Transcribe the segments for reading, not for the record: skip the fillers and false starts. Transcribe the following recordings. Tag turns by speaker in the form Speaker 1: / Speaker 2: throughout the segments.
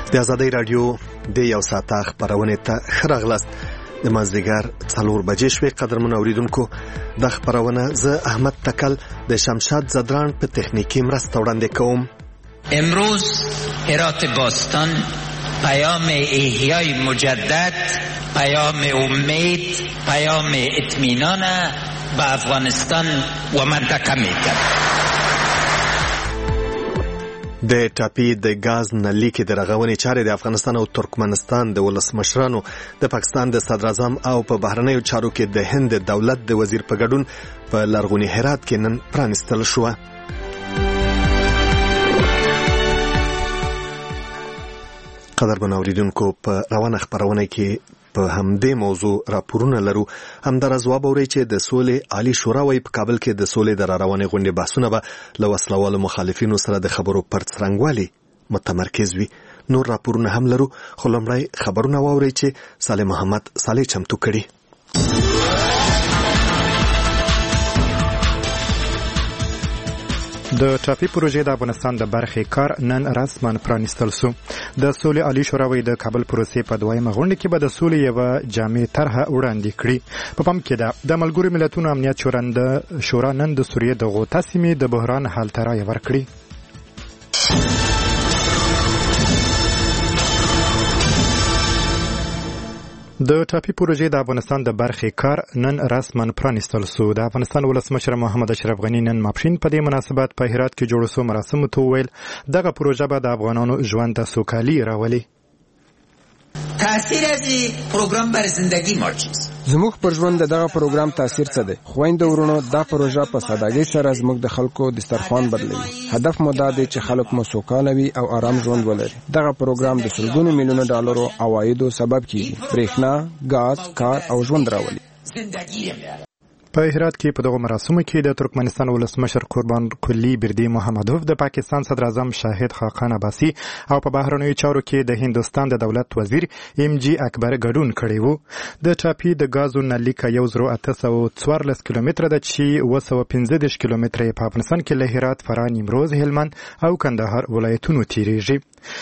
Speaker 1: د ازادۍ رادیو د یو ساعته خبرونه ته خراغلاست د مازدیګر 4 بجې شوې. قدرمن اوریدونکو، د خبرونه زه احمد تکل د شمشاد زدران په تخنیکی مرسته وړاندې کوم.
Speaker 2: امروز هرات باستان پیام احیای مجدد، پیام امید، پیام اطمینان به افغانستان و منطقه میده.
Speaker 1: د ټاپي د غاز نلي کې د رغونې چارې د افغانستان او ترکمنستان د ولسمشرانو، د پاکستان د صدر اعظم او په بهرنیو چارو کې د هند دولت د وزیر په ګډون په لرغوني هرات کې نن پرانستل شو. قدرمن اوریدونکو، په روانه خبرونه کې په همدې موضوع راپورونه لرو. همدارس ځواب اوري چې د سولې عالی شورا وايي په کابل کې د سولې د روانې غونډې بحثونه به له وسلوالو مخالفینو سره د خبرو پر څرنګوالي متمرکز وي. نور راپورونه هم لرو، خو لومړی خبرونه واوري چې صالح محمد صالح چمتو کړي.
Speaker 3: د ټاپي پروژې د افغانستان د برخې کار نن رسما پرانستل شو. د سولې عالی شورا د کابل پروسې په دویمه غونډه کې به د سولې یو جامع طرحه وړاندې کړي. په پام کې ده د ملګرو ملتونو امنیت شورا نن د سوریې د غوطه سیمې د بحران حل ته رایه ورکړي. د ټاپي پروژې د افغانستان د برخې کار نن رسما پرانستل شو. د افغانستان ولسمشر محمد اشرف غني نن ماپښین په دې مناسبت په هرات کې جوړ شو مراسمو ته ویل دغه پروژه به د افغانانو ژوند ته سوکالي راولي.
Speaker 2: تاثیر از پروګرام بر زندگی ما چیست؟
Speaker 4: زموږ پر ژوند دغه پروګرام تاثیر څه دی؟ خويندو ورونو، دا پروژه په سادهګۍ سره زموږ د خلکو دسترخوان بدلوي. هدف مو دا دی چې خلک مو سوکاله وي او آرام ژوند ولري. دغه پروګرام د سلګونو میلیونو ډالرو عوایدو سبب کیږي. برېښنا، غاز، کار او ژوند راولي. په هرات کې په دغه مراسمو کې د ترکمنستان ولسمشر قربان قلی بردی محمدوف، د پاکستان صدر اعظم شاهد خاقان عباسی او په بهرنیو چارو کې د هندستان د دولت وزیر ام جی اکبر ګډون کړی وو. د ټاپي د غازو نلي کا 1814 کیلومتره د چې 215 کیلومتره په افغانستان کې له هرات، فراه، نیمروز، هلمند او کندهار ولایتونو تیریږي.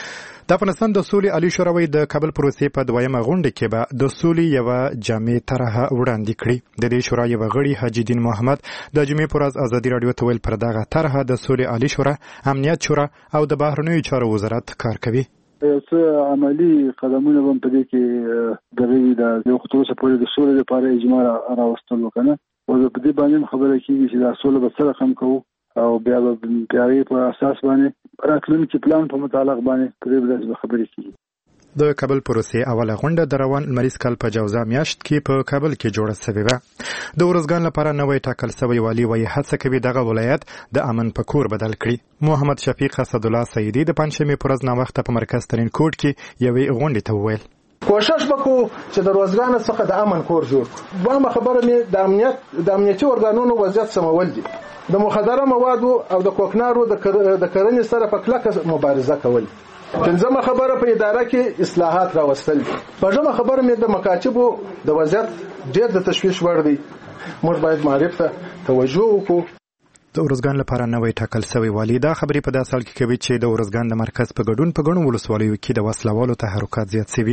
Speaker 4: د افغانستان د سولې عالی شورا د کابل پروسې په دویمه غونډه کې به د سولې یو جامع طرحه وړاندې کړي. د دې شورا یو غړي حاجی دین محمد د جمعې پر ورځ ازادي رادیو ته ویل پر دغه طرحه د سولې عالی شورا، امنیت شورا او د بهرنیو چارو وزارت کار کوي.
Speaker 5: یو څه عملی قدمونه هم په دې کې دغه د یو خطوه پورې د سولې لپاره اجماع راوستل وکنه او په دې باندې خبره کیږي چې د سولې به سره کم کوو او بیا به په اساس باندې راتلونکي پلان په متعلق باندې پرې خبرې کیږي.
Speaker 3: د کابل پروسې اوله غونډه د روان لمریز کال په جوزا میاشت کې په کابل کې جوړه شوې وه. د ورزګان لپاره نوې ټاکل شوی والی وایي هڅه کوي دغه ولایت د امن په کور بدل کړي. محمد شفیق اسد الله سیدی د پنځمې پر ورځ ناوخته په مرکز ترین کوټ کې یوې غونډې ته وویل
Speaker 6: کوشش وکړو چې د روزګان څخه د امن کور جوړ کړو. وایم خبره مې د امنیتي ارګانونو وضعیت سمول دي. د مخدره موادو او د کوکنارو د کرنې سره په کلکه مبارزه کول. پنځمه خبره په اداره کې اصلاحات راوستل. پنځمه خبره مې د مکاتبو د وضعیت ډېر د تشویش وړ دی. موږ باید معرفت ته توجه وکړو.
Speaker 3: د ورزګان لپاره نوې ټاکل شوی والی دا خبرې په داسې حال کې کوي چې د ورزګان د مرکز په ګډون په ګڼو ولسوالیو کې د وسلوالو تحرکات زیات شوي.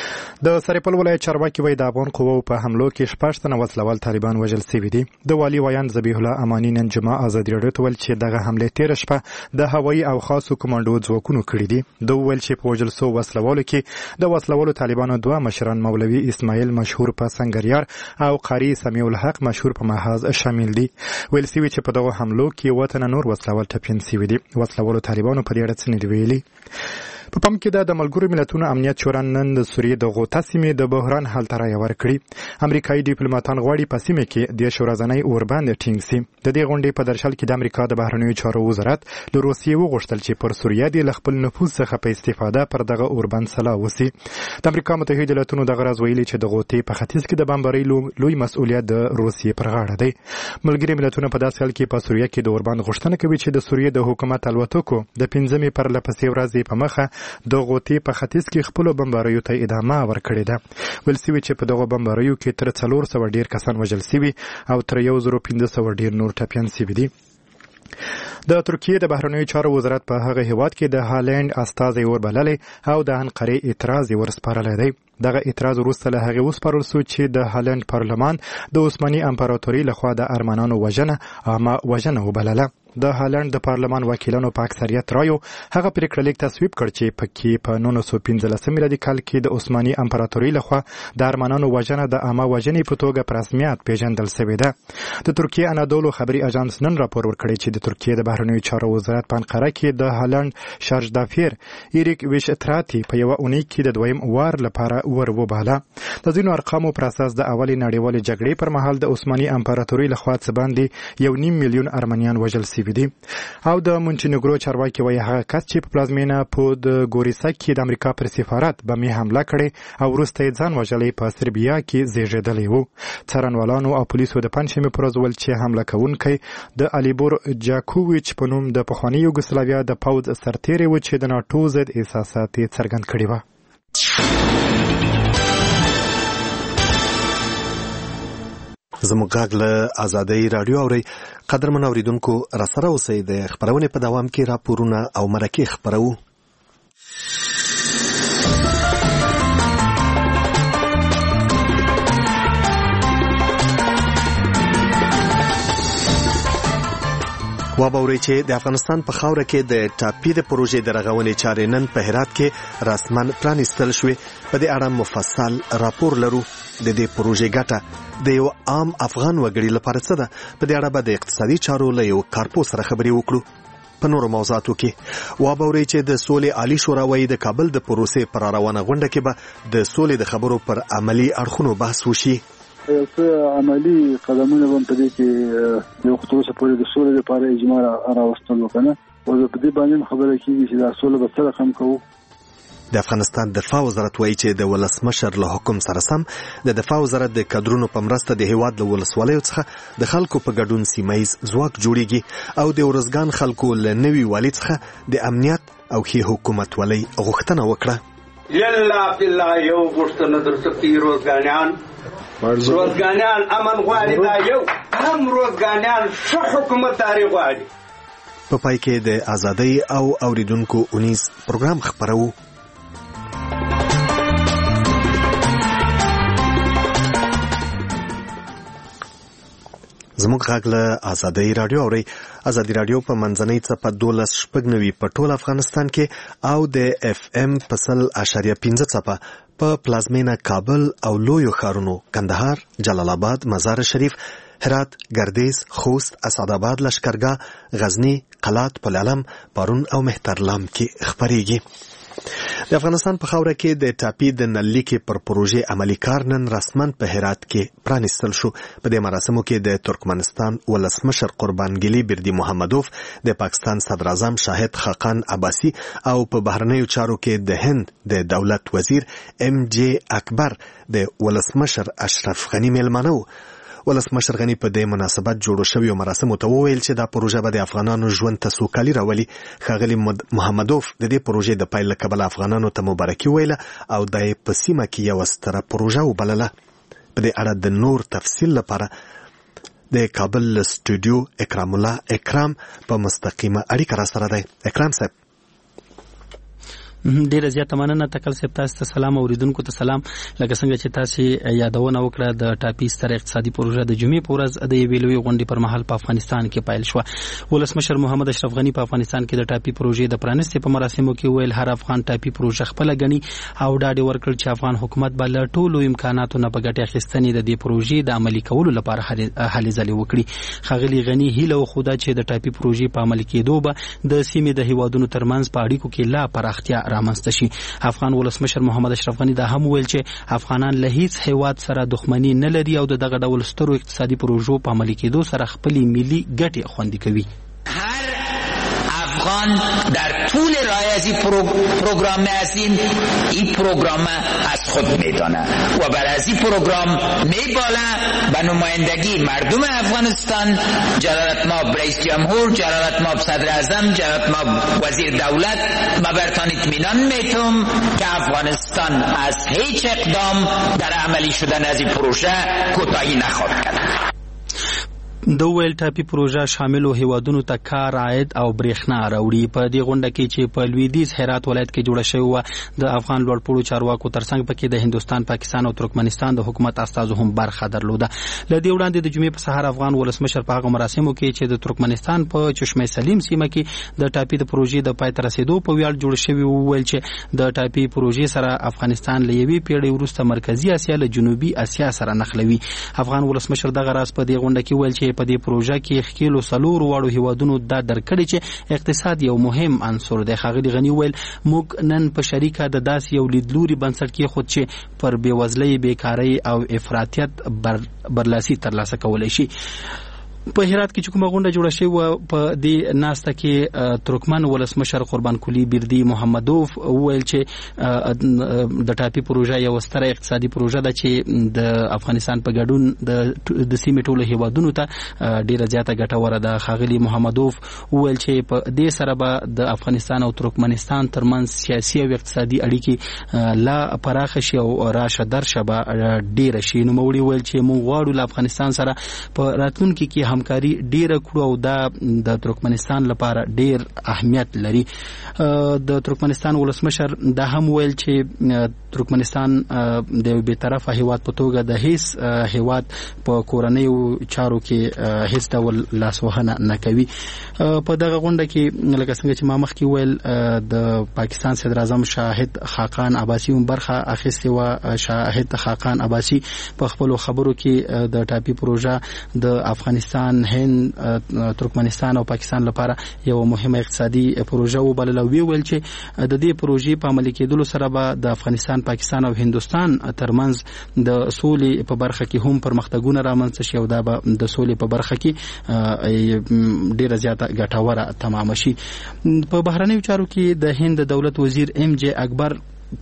Speaker 3: د سرپل ولایت چارواکي وایي د افغان قواو په حملو کې 6 تنه وسلوال طالبان وژل شوي دي. د والی ویان ذبیح الله امانی نن جمعه ازادي رادیو ته ویل چې دغه حمله تیر شپه د هوایي او خاصو کمانډو ځواکونو کړې دي. د ویل چې په وژل شوو وسلوالو کې د وسلوالو طالبانو 2 مشران مولوي اسماعیل مشهور په سنگریار او قاری سمیع الحق مشهور په محاذ شامل دي. ویل شوی چې په دغه حملو کې وطن نور وسلوال ټپین شوي دي. وسلوالو طالبانو په دې اړه څه نه دی ویلي. په پام کې د ملګرو ملتونو امنیت شورا نن د سوریې د غوطه سیمې د بحران حل ته رایه ورکړي. امریکایي ډیپلوماټان غواړي په سیمه کې د شورازنۍ اور باندې ټینګ شي. د دې غونډې په درشل کې د امریکا د بهرنیو چارو وزارت له روسیې وغوښتل چې پر سوریه د خپل نفوذ څخه په استفاده پر دغه اور باندې سلا وسی. د امریکا متحده ایالاتونو د غرض ویلي چې د غوطې په ختیځ کې د بمبارۍ لوی مسؤلیت د روسیې پر غاړه دی. ملګري ملتونه په داسې حال کې په سوریه کې د اور باندې غوښتنه کوي چې د سوریې د حکومت الوتکو د 15مې پر لپسې ورځې په مخه د غوطې په ختیځ کې خپل بمباریو ته ادامه ورکړې ده. ویل شوی چې په دغه بمباریو کې تر 400 ډیر کسان وژل شوي او تر 1500 ډیر نور ټپیان شوي دي. د ترکیه د بهرنیو چارو وزارت په هغه هیواد کې د هالند استازي وربللې او د انقره اعتراض ورسپارل دی. دغه اعتراض وروسته له هغه وسپارل شو چې د هالند پارلمان د عثماني امپراتوري لخوا د ارمنانو وژنه وبلله. د هالند د پارلمان وکیلانو په اکثریت رایو هغه پریکړه لیک تصویب کړ چې پکې په 1915 میلادي کال کې د عثماني امپراتوري لخوا د ارمنانو وژنه د عامه وژنې په توګه په رسمیت پیژندل شوې ده. د ترکیه انادولو خبري اژانس نن راپور ورکړی چې د ترکیه د بهرنیو چارو وزارت په انقره کې د هالند شارژدافیر ایریک ویشتراتی په یو اونۍ کې د دویم وار لپاره وروباله. د ځینو ارقامو پر اساس د اولي نړیوالې جګړې پر مهال د عثماني امپراتوري لخوا څه باندې 1.5 میلیون ارمنیان وژل شوي دي. او د مونټینګرو چارواکي وایي هغه کس چې په پلازمینه په د ګوریسا کې د امریکا پر سفارت بمې حمله کړې او وروسته یې ځان وژلی په سربیا کې زیږېدلی و. څارنوالانو او پولیسو د پنجشنبې په ورځ ویل چې حمله کوونکی د الیبور جاکوویچ په نوم د پخواني یوګسلاویا د پوځ سرتیری و چې د ناټو ضد احساسات یې څرګند کړي وو.
Speaker 1: زموږ غږ له آزادۍ راډیو اوري. قدرمن اوریدونکو راسره اوسئ. د خبرونې په دوام کې راپورونه او مرکې خبرو. وابوري چې د افغانستان په خاوره کې د ټاپي د پروژې د رغونې چارې نن په هرات کې رسمن پرانیستل شوې. په دې اړه مفصل راپور لرو. د دې پروژې ګټه د یو عام افغان وګړي لپاره څه ده؟ په دې اړه به د اقتصادي چارو له یو کارپوه سره خبرې وکړو. په نورو موضوعاتو کې وابوري چې د سولې عالی شورا وايي د کابل د پروسې پر روانه غونډه کې به د سولې د خبرو پر عملی اړخونو بحث وشي.
Speaker 5: عملی قدمونه هم په دې کې یو خصوصي پوری د سولې لپاره اجماع راوستل وکنه او په دې باندې خبره کیږي چې د سولې به سره هم کوو.
Speaker 1: د افغانستان دفاع وزارت وایي چې د ولسمشر له حکم سره سم د دفاع وزارت د کادرونو په مرسته د هیواد له ولسوالیو څخه د خلکو په ګډون سیمایز ځواک جوړیږي او د ورزګان خلکو له نوي والي څخه د امنیت او ښې حکومتولۍ غوښتنه وکړه.
Speaker 7: یلا بالله یو غوښتنه درڅخه روزګانیان امن غواړي، دا یو هم روزګانیان ښه حکومتداري غواړي.
Speaker 1: په پای کې د آزادۍ او اوریدونکو اونیز پروګرام خبرو. زموږ غږ له آزادۍ راډیو اوري. آزادۍ راډیو په منځنۍ څپه 12.9 په ټول افغانستان کې او د اف ام په 100.5 څپه په پلازمینه کابل او لویو ښارونو کندهار، جلال آباد، مزار شریف، هرات، ګردیز، خوست، اسعدآباد، لشکرګاه، غزنی، قلات، پلعلم، پارون او مهترلام کې خبرېږي. د افغانستان په خاوره کې د ټاپي د نللیکې پر پروژې عملی کار نن رسمن په هرات کې پرانیستل شو. په دې مراسمو کې د ترکمنستان ولسمشر قربانګلي بردي محمدوف، د پاکستان صدر اعظم شاهد خاقان عباسي او په بهرنیو چارو کې د هند د دولت وزیر ام جے اکبر د ولسمشر اشرف غني میلمانه و. ولسمشر غني په دې مناسبت جوړو شویو مراسمو ته وویل چې دا پروژه به د افغانانو ژوند ته سوکالي راولي. ښاغلي محمدوف د دې پروژې د پیل له کبله افغانانو ته مبارکي ویله او دا یې په سیمه کې یوه ستره پروژه وبلله. په دې اړه د نور تفصیل لپاره د کابل له سټوډیو اکرام الله اکرام په مستقیمه اړیکه راسره دی. اکرام صاحب
Speaker 8: ډیره زیاته مننه. تکل صاحب تاسو ته سلام، اوریدونکو ته سلام. لکه څنګه چې تاسو یادونه وکړه د ټاپي ستر اقتصادي پروژه د جمعې په ورځ د یوې لویې غونډې پر مهال په افغانستان کې پیل شوه. ولسمشر محمد اشرف غني په افغانستان کې د ټاپي پروژې د پرانستې په مراسمو کې ویل هر افغان ټاپي پروژه خپل غني او ډاډ ورکړ چې افغان حکومت به له ټولو امکاناتو نه په ګټه اخیستنې د دې پروژې د عملي کولو لپاره هلې ځلې وکړي. ښاغلي غني هیله وښوده چې د ټاپي پروژې په عملي کېدو به د سیمې د هیوادونو ترمنځ په اړیکو کې لا پراختیا رامنځته شي. افغان ولسمشر محمد اشرف غني دا هم ویل چې افغانان له هیڅ هیواد سره دښمني نه لري او دغه ډول سترو اقتصادي پروژو په عملي کېدو سره خپل ملي ګټې خوندي کوي.
Speaker 2: افغان در طول راه از این پروگرام هستیم، این پروگرام از خود میدانه و بر از این پروگرام میباله به نمایندگی مردم افغانستان، جلالت مآب رئیس جمهور، جلالت مآب صدر اعظم، جلالت مآب وزیر دولت و برتان اطمینان میتم که افغانستان از هیچ اقدام در عملی شدن از این پروژه کوتاهی نخواهد کرد.
Speaker 8: د ویل ټاپي پروژه شاملو هیوادونو ته کار عاید او برېښنا راوړي. په دې غونډه کې چې په لویدیځ هرات ولایت کې جوړه شوې وه د افغان لوړپوړو چارواکو ترڅنګ پکې د هندوستان، پاکستان او ترکمنستان د حکومت استازو هم برخه درلوده. له دې وړاندې د جمعې په سهار افغان ولسمشر په هغه مراسمو کې چې د ترکمنستان په چشمه سلیم سیمه کې د ټاپي د پروژې د پای ته رسیدو په ویاړ جوړ شوی وویل چې د ټاپي پروژې سره افغانستان له یوې پیړۍ وروسته مرکزی اسیا له جنوبي اسیا سره نښلوي. افغان ولسمشر دغه راز په دې غونډه کې ویل چې په دې پروژه کې خکیلو څلور واړو هیوادونو دا درکړي چې اقتصاد یو مهم عنصر دی. ښاغلي غني ویل موږ نن په شریکه د داسې یو لیدلوري بنسټ کې خود چې پر بېوزلۍ، بیکارۍ او افراطیت برلاسي ترلاسه کولی شي. په هرات کې چې کومه غونډه جوړه شوې وه په دې ناسته کې ترکمن ولسمشر قربان کلی بیردي محمدوف وویل چې د ټاپي پروژه یو ستره اقتصادي پروژه ده چې د افغانستان په ګډون د سیمې ټولو هیوادونو ته ډیره زیاته ګټوره ده. ښاغلي محمدوف وویل چې په دې سره به د افغانستان او ترکمنستان ترمنځ سیاسي او اقتصادي اړیکې لا پراخه شي او راشه درشه به ډیره شي. نوموړي وویل چې موږ غواړو له افغانستان سره په راتلونکي کې همکاري ډیره کړو او دا د ترکمنستان لپاره ډیر اهمیت لري. د ترکمنستان ولسمشر دا هم ویل چې ترکمنستان د یو بیطرفه هیواد په توګه د هیڅ هیواد په کورنیو چارو کې هیڅ ډول لاسوهنه نه کوي. په دغه غونډه کې لکه څنګه چې ما مخکې ویل د پاکستان صدر اعظم شاهد خاقان عباسي هم برخه اخیستې وه. شاهد خاقان عباسي په خپلو خبرو کې د ټاپي پروژه د افغانستان، هند، ترکمنستان او پاکستان لپاره یو مهمه اقتصادي پروژه وبلله. ویل چې د دې پروژې په عملي کېدلو سره به د افغانستان، پاکستان او هندوستان ترمنځ د سولې په برخه کې هم پرمختګونه رامنځته شي او دا به د سولې په برخه کې ډیره زیاته ګټوره تمام شي. په بهرنیو چارو کې د هند دولت وزیر ام جے اکبر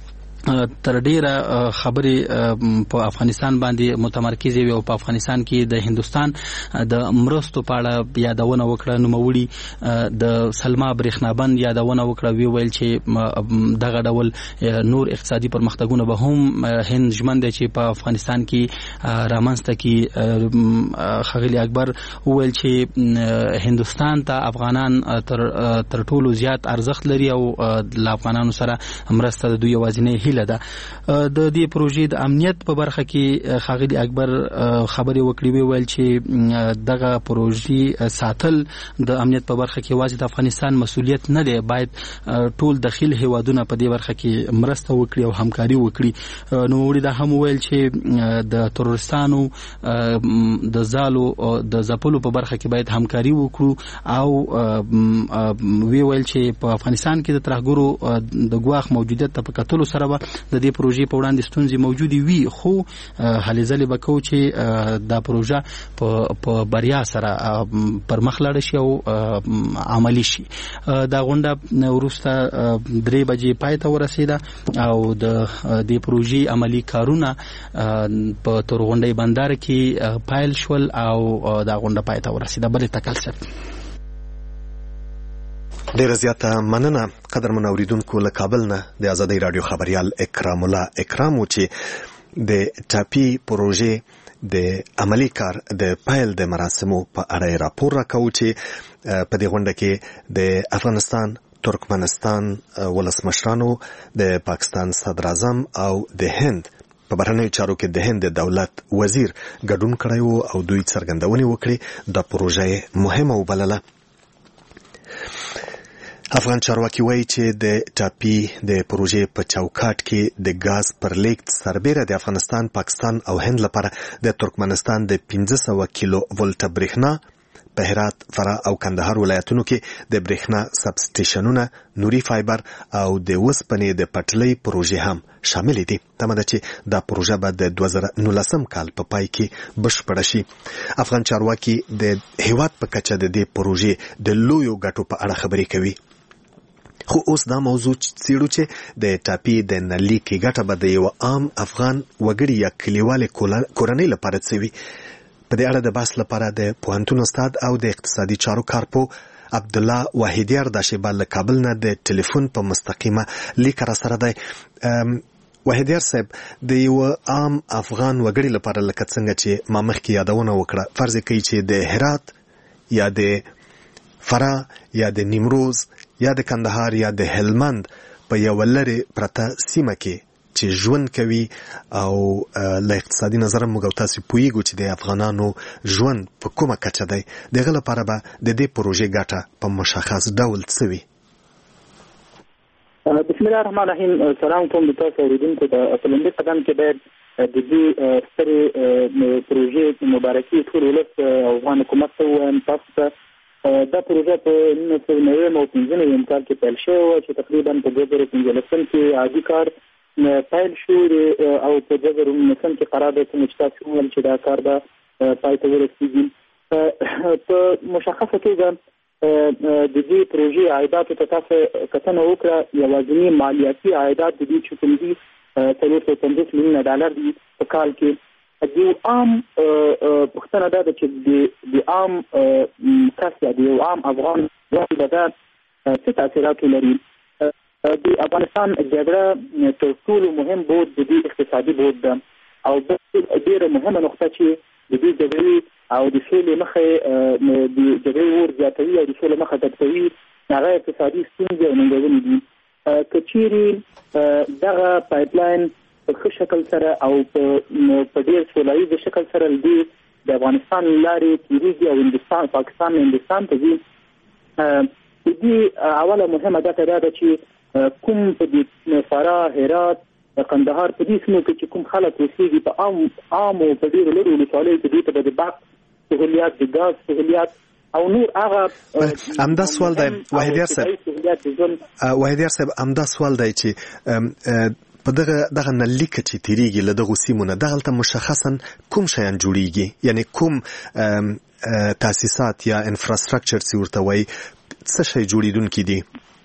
Speaker 8: تر ډیره خبرې په افغانستان باندې متمرکز وي او په افغانستان کې د هندوستان د مرستو په اړه یادونه وکړه. نوموړي د سلما برېښنابند یادونه وکړه. ویل چې دغه ډول نور اقتصادي پرمختګونه به هم هند ژمن دی چې په افغانستان کې رامنځته کړي. ښاغلي اکبر وویل چې هندوستان ته افغانان تر ټولو زیات ارزښت لري او له افغانانو سره مرسته د دوی یوازینۍ هیله ده. د دې پروژې د امنیت په برخه کې ښاغلي اکبر خبرې وکړې. ویل چې دغه پروژې ساتل د امنیت په برخه کې یوازې د افغانستان مسؤلیت نه دی، باید ټول داخل هیوادونه په دې برخه کې مرسته وکړي او همکاري وکړي. نوموړي دا هم ویل چې د تروریستانو د زالو د ځپلو په برخه کې باید همکاري وکړو او ویل چې په افغانستان کې د ترهګرو د ګواښ موجودیت ته په کتلو سره د دې پروژې په وړاندې ستونزې موجودې وي، خو هلې ځلې به کوو چې دا پروژه په بریا سره پر مخ لاړه شي او عملي شي. دا غونډه وروسته 3 بجې پای ته ورسېده او د دې پروژې عملي کارونه په تورغونډۍ بندر کې پایل شول او دا غونډه پای ته ورسېده. بلې تکل صاحب
Speaker 1: ډیره زیاته مننه. قدرمن اوریدونکو، له کابل نه د آزادۍ رادیو خبريال اکرام الله اکرام چې د ټاپي پروژې د عملی کار د پایل د مراسمو په اړه راپور راکوي چې په دې غونډه کې د افغانستان، ترکمنستان ولسمشرانو، د پاکستان صدر اعظم او د هند په بهرنیو چارو کې د هند دولت وزیر ګډون کړی او دوی څرګندونې وکړي د پروژې مهمه وبلله. افغان چارواکي وایي چې د ټاپي د پروژې په چوکاټ کې د غاز پر لیږد سربیره د افغانستان، پاکستان او هند لپاره د ترکمنستان د 1500 کیلو ولټه برېښنا په هرات، فراه او کندهار ولایتونو کې د برېښنا سبسټیشنونه، نوري فایبر او د وسپنې د پټلۍ پروژې هم شامل دي. تمه ده چې دا پروژه به د 2019 کال په پای کې بشپړه شي. افغان چارواکي د هیواد په کچه د دې پروژې د لویو ګټو په اړه خبرې کوي. خو اوس دا موضوع څېړو چې د ټاپي د نلي کې ګټه به د یو عام افغان وګړي یا کلیوالې کورنۍ لپاره څه وي. په دې اړه د بحث لپاره د پوهنتون استاد او د اقتصادي چارو کارپو عبدالله واحدیار د شیبال له کابل نه د ټلیفون په مستقیمه لیک را سره دی. وحیدیار صاحب د یو عام افغان وګړي لپاره لکه څنګه چې ما مخکې یادونه وکړه فرض کوي چې د هرات یا د فراه یا د نیمروز یا د کندهار یا د هلمند په یو لرې پرته سیمه کې چې ژوند کوي او له اقتصادي نظر موږ تاسو پوهیږو چې د افغانانو ژوند په کومه کچه دی دغه لپاره به د دې پروژې ګټه په مشخص ډول څه وي؟
Speaker 9: بسم الله الرحمن الرحیم. سلام کوم د تاسو اوریدونکو ته. په لومړي قدم کې باید د دې سترې پروژې مبارکي ټول ولس افغان حکومت ته وایم. تاسو ته دا پروژه په 1995 کال کې پیل شوه چې تقریبا په 2015 کې عادي کار پیل شو او په 2019 کې قرار ده چې تاسو وویل چې دا کار به پای ته ورسیږي. په مشخصه توګه د دې پروژې عایدات ته تاسو کتنه وکړه. یوازینی مالیاتي عایدات د دې چې کوم دي $350 میلیونه دي په کال کې. د عام پښتنه ده چې د عام کس یا د عام افغان ځوان ده څه تاثیرات لري. د افغانستان جګړه تر ټولو مهم بود د دې اقتصادي بود ده او ډېره مهمه نقطه چې د دې جګړې او د سولې مخه د جګړې ور زیاتوي او د سولې مخه تدوي هغه اقتصادي ستونزې او ننګونې دي. که چیرې دغه پایپلاین په ښه شکل سره او په ډېر سولهییز شکل سره د افغانستان لارې تېرېږي او پاکستان هندوستان ته ځي، د دې اوله مهمه ګټه دا ده چې کوم په دې فراه، هرات، قندهار په دې سیمو کې چې کوم خلک اوسېږي په عامو په ډېرو لرو ولسوالیو کې دوی ته به د برق سهولیات، د ګاز سهولیات او نور هغه
Speaker 1: همدا سوال دی وحیدیار صاحب همدا سوال دی چې په دغه نلیکه چې تیریږي له دغه سیمونه دغلته مشخصا کوم شیان جوړیږي، یعنی کوم تاسیسات یا انفراستراکچر چې ورته وایي څه شی جوړیدونکي دي؟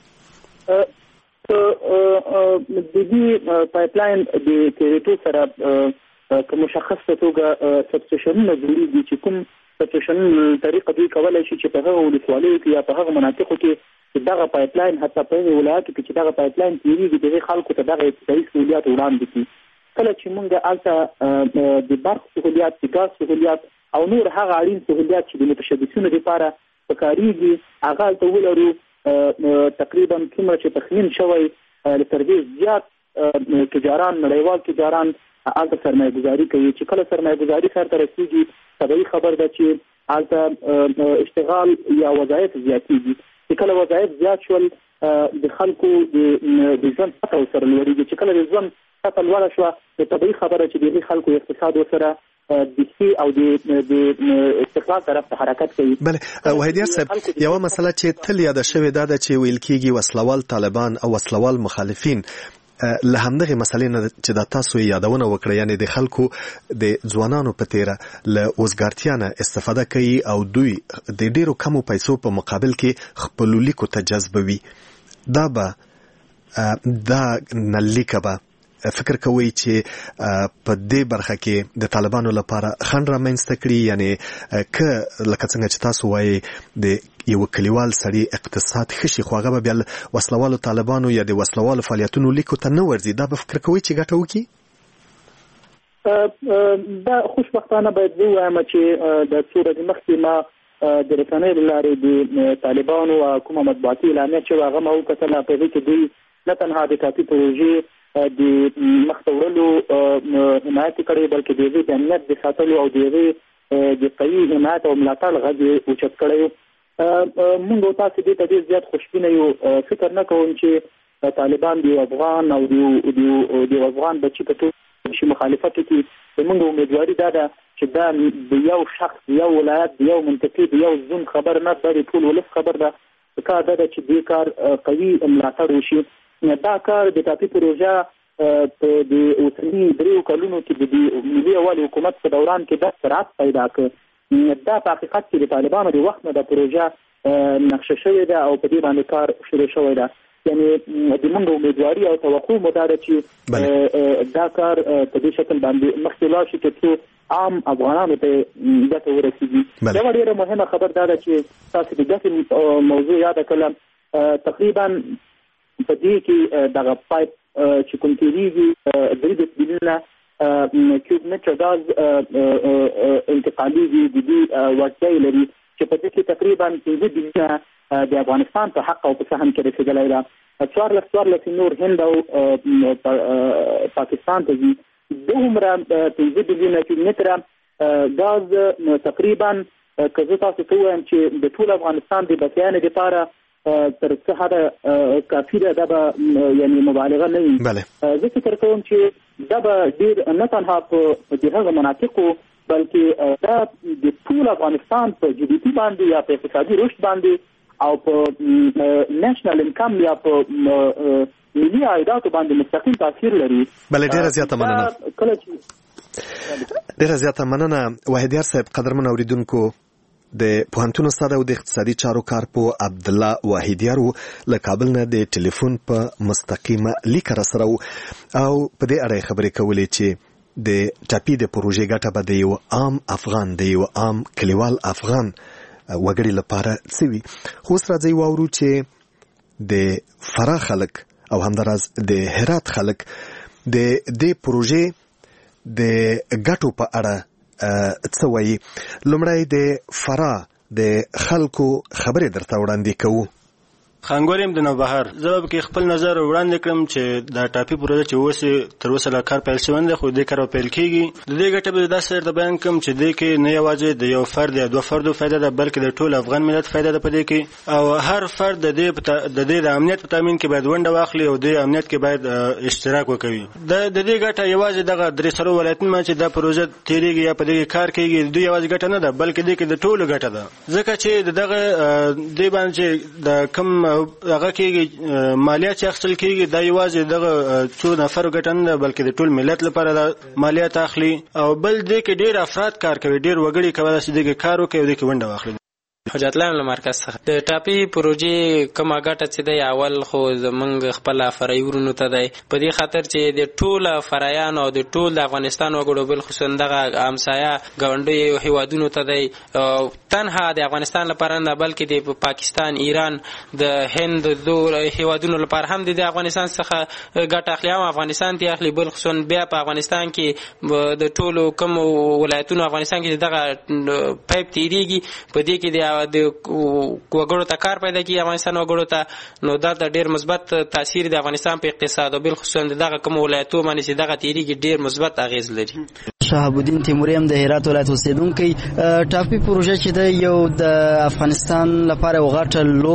Speaker 9: د دې پایپلاین د تیریدو سره په مشخصه توګه سبسټیشنونه جوړیږي چې کوم سبسټیشن طریقه دوی کولی شي چې په هغه ولسوالیو کې یا په هغه مناطقو کې دغه پایپلاین حتی په هغه ولایاتو کې چې دغه پایپلاین تیریږي دغه خلکو ته دغه ابتدایي سهولیات وړاندې کړي. کله چې موږ هلته د برق سهولیات، د ګاز سهولیات او نور هغه اړین سهولیات چې د متشبثینو لپاره پکارېږي هغه هلته ولرو، تقریبا څومره چې تخمین شوی تر دې زیات تجاران، نړیوال تجاران هلته سرمایه گذاري کوي. چې کله سرمایه گذاري سرته رسېږي طبیعي خبر ده چې هلته اشتغال یا وظایف زیاتېږي. چې کله وظایف زیات شول د خلکو د ژوند سطحه ورسره لوړېږي. چې کله د ژوند سطحه لوړه شوه نو طبیعي خبره چې د دې خلکو اقتصاد ورسره دستی او د استقلال طرف ته حرکت کوي.
Speaker 1: بله وحیدیار صاحب، یوه مسله چې تل یاده شوې ده چې ویل کېږي وسلوال طالبان او وسلوال مخالفین له همدغه مسلې نه چې دا تاسو یادونه وکړه، یعنی د خلکو د ځوانانو په تیره له وزګارتیا نه استفاده کوي او دوی د ډیرو کمو پیسو په مقابل کې خپلو لیکو ته جذبوي. دا نلیکه به فکر کوي چې په دې برخه کې د طالبانو لپاره خنډ رامنځته کړي، یعنی که لکه څنګه چې تاسو وایي د یو کلیوال سړي اقتصاد ښه شي خو هغه به بیا وسلوالو طالبانو یا د وسلوالو فعالیتونو لیکو ته نه ورځي، دا به فکر کوي چې ګټه وکړي؟
Speaker 9: دا خوشبختانه باید زه ووایم چې د څو ورځې مخکې ما د رسنیو له لارې د طالبانو کومه مطبوعاتي اعلامیه چې هغه ما وکتله، په هغې کې دوی نه تنها د کافي پروژې د مخته وړلو حمایت کړی بلکې د هغې د امنیت د ساتلو او د هغې د قوي حمایت او ملاتړ غږ یې اوچت کړی و. موږ او تاسو دې ته ډېر زیات خوشبینه یو. فکر نه کوم چې طالبان د یو افغان او د یو افغان بچي په توګه شي مخالفت وکړي. زموږ امیدواري دا ده چې دا د یو شخص، د یو ولایت، د یو منطقې، د یو زون خبر نه، دا د ټول ولس خبر ده. کار دا ده چې دې کار قوي ملاتړ وشي. دا کار د کافي پروژه په د اوسني 3 کلونو کې د ملي یووالي حکومت په دوران کې د سرعت پیدا کړ. دا په حقیقت کې د طالبانو د وخت نه د پروژه نقشه شوې ده او په دې باندې کار شروع شوی ده. یعنی د موږ امیدواري او توقع مو دا ده چې دا کار په دې شکل باندې مخکې لاړ شي ترڅو عام افغانانو ته ګټه ورسېږي. یوه ډېره مهمه خبر دا ده چې تاسو د ګټې موضوع یاده کړله. تقریبا په دې کې دغه پایپ چې کوم تیریږي 3 بلیونه کیوب متر غاز انتقالي د دې وړتیا لري چې په دې کې تقریبا 5 بلیونه د افغانستان په حق او په سهم کې رسیدلی ده. 14 نور هند او پاکستان ته دي. دومره 5 بلیونه کیوب متر غاز تقریبا که زه تاسو ته وایم چې د ټول افغانستان د بسیانې لپاره تر څه حده کافي ده، دا به یعنی مبالغه نه وي. زه فکر کوم چې دا به ډېر نه تنها په هغه مناطقو بلکې دا د ټول افغانستان په جي ډي پي باندې یا په اقتصادي رشد باندې او په نېشنل انکم یا په ملي عایداتو باندې مستقیم تاثیر لري.
Speaker 1: بله ډېره زیاته مننه وحیدیار صاحب. قدرمن اوریدونکو، د پوهنتون استاد او د اقتصادي چارو کارپو عبدالله وحیدیارو له کابل نه د ټلیفون په مستقیمه لیکه راسره او په دې اړه خبرې کولې چې د ټاپي د پروژې ګټه به د یو عام افغان د یو عام کلیوال افغان وګړي لپاره څه وي. خو اوس راځئ واورو چې د فراه خلک او همداراز د هرات خلک د دې پروژې د ګټو په اړه څه وایي. لومړی د فراه د خلکو خبرې درته وړاندې کوو.
Speaker 10: خانګوریم د نوبهار زه به خپل نظر وړاندې کړم چې دا ټاپي پروژه چې اوس تر اوسه لا کار پیل شوی دی، خو دې کار پیل کیږي. د دې ګټه به داسې درته بیان کړم چې دې کې نه یوازې د یو فرد یا 2 فردو فایده ده، بلکې د ټول افغان ملت فایده ده په دې کې. او هر فرد د دې د امنیت په تامین کې باید ونډه واخلي او د امنیت کې باید اشتراک وکړي. د دې ګټه یوازې دغه 3 ولایتونو چې دا پروژه تیریږي یا په دې کار کوي، د یوازې ګټه نه ده بلکې دې کې د ټولو ګټه ده. ځکه چې دغه دې باندې د کم هغه کې مالیات چې اخیستل کېږي دا یوازې دغه څو نفرو ګټه نه ده بلکې د ټول ملت لپاره د مالیات اخلي. او بل دې کې ډېر افراد کار کوي، ډېر وګړي کولی شي دې کې کار وکړي او دې کې ونډه واخلي.
Speaker 11: حجت الله له مرکز څخه د ټاپي پروژې کومه ګټه چې دی اول خو زمونږ خپل فرعي ورونو ته دی، په دې خاطر چې د ټول فرعیانو او د ټول د افغانستان وګړو بل خصوصا دغه همسایه ګاونډیو هیوادونو ته دی. تنها د افغانستان لپاره نه بلکې د پاکستان، ایران، د هند دو هیوادونو لپاره هم د افغانستان څخه ګټه اخلي. هم افغانستان ته اخلي، بل خصوصا بیا په افغانستان کې د ټولو کوم ولایتونو افغانستان کې دغه پایپ تیریږي، په دې کې د وګړو ته کار پیدا کیږي، افغانستان وګړو ته. نو دا د ډیر مثبت تاثیر د افغانستان په اقتصاد او بل خصوصا دغه کوم ولایتونو باندې چې دغه تیریږي ډیر مثبت اغیز لري.
Speaker 12: شهاب الدین تیموری هم د هرات ولایت اوسیدونکی. ټاپي پروژه چې د یو د افغانستان لپاره غټه لو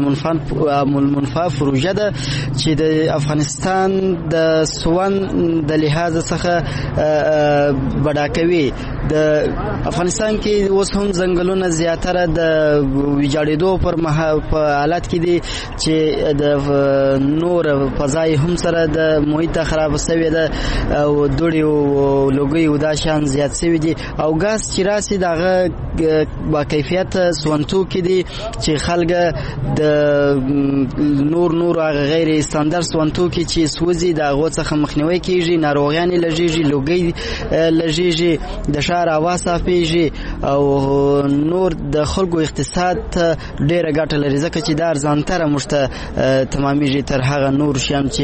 Speaker 12: منفعه پروژه ده چې د افغانستان د سوان د لحاظ څخه بډاکوي. د افغانستان کې اوس هم ځنګلونه زیاتره د ویجاړېدو په حالت کې دي چې د نور فضای هم سره د محیط خراب شوی ده او دوړي او لوګي او دا شان زیات شوی دي. او ګاز چې راسي دغه با کیفیت سونتو کې دي چې خلک د نور غیر استاندار سونتو کې چې سوزي د غو څخه مخنیوي کیږي، ناروغیان لږیږي، لوګي لږیږي، د شهر هوا صافيږي او نور د خلکو اقتصاد ته ډیره ګټه لري ځکه چې دا ارزانتره مشته تمامېږي تر هغه نور شیان چې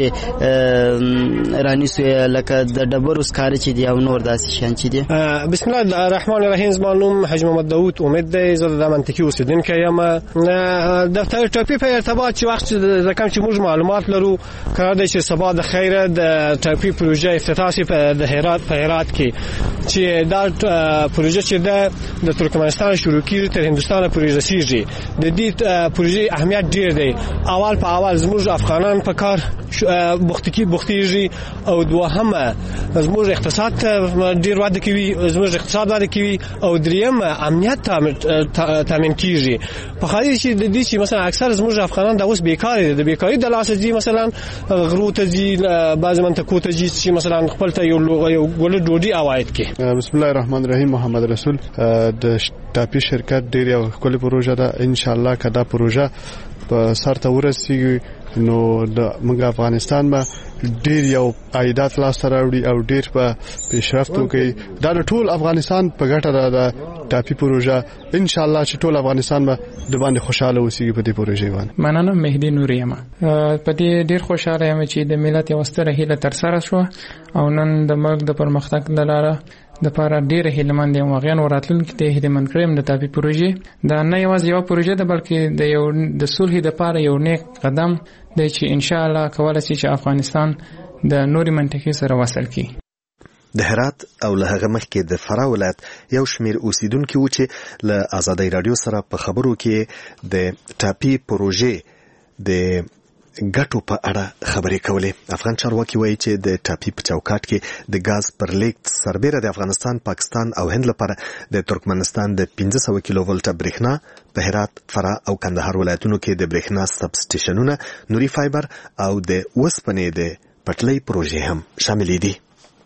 Speaker 12: رانیسو لکه د ډبرو سکاره چې دی او نور داسې شیان چې دی.
Speaker 13: بسم الله الرحمن الرحیم. زمانوم حاج محمد داوود امید دی، زه د منطقي اوسیدونکی یم. د ټاپي په ارتباط چې وخت ځکه چې موږ معلومات لرو کار دی چې سبا د خیره د ټاپي پروژه افتتاح شي په هرات کې چې دا پروژه چې د ترکمنستان شروع کیږي تر هندستان پورې رسیږي. د دې پروژې اهمیت ډیر دی. اول په اول زموږ افغانان په کار بوختيږي او دوهمه زموږ اقتصاد ډیر وده کوي، زموږ اقتصاد وده کوي او دریم امنیت تامین کیږي. په خاطر چې د دې چې مثلا اکثر زموږ افغانان د اوس بیکار دي، د بیکاری د لاسه دي مثلا غرو ته دي، بعض منطقو ته دي چې مثلا خپل ته یو ګول ډوډۍ عواید کې.
Speaker 14: بسم الله الرحمن الرحیم. محمد رسول. د ټاپي شرکت ډیر یو کلی پروژه ده. ان شاء الله کدا پروژه په سر ته ورسیږي نو د موږ افغانستان به ډیر یو عایدات لاسته راوړي او ډیر په پیشرفت وکړي. دا ټول افغانستان په ګټه ده ټاپي پروژه. ان شاء الله چې ټول افغانستان به د باندې خوشاله اوسېږي په دې پروژې باندې.
Speaker 15: مننه. مهدي نوري یم. په دې ډیر خوشاله یم چې د ملت یو ستره هیله تر سره شو او نن د ملک د پرمختګ لپاره د لپاره ډیره هیلمند یم. واقعا وراتلونکي ته هیلمند کړم د ټاپي پروژې. دا نه یوازې یو پروژه ده بلکې د صلح لپاره یو نیک قدم دی چې ان شاء الله کولای شي چې افغانستان د نوري منطقې سره وصل کړي.
Speaker 1: د هرات او له هغه مخکې د فراه ولایت یو شمیر اوسیدونکو و چې له آزادۍ رادیو سره په خبرو کې د ټاپي پروژې د ګټو په اړه خبرې کولې. افغان چارواکي وایي چې د ټاپي په چوکاټ کې د غاز پر لیک سربېره د افغانستان، پاکستان او هند لپاره د ترکمنستان د 1500 کیلو ولټه برېښنا، په هرات، فراه او کندهار ولایتونو کې د برېښنا سب سټیشنونه، نوري فایبر او د وسپنې د پټلۍ پروژې هم شاملې دي.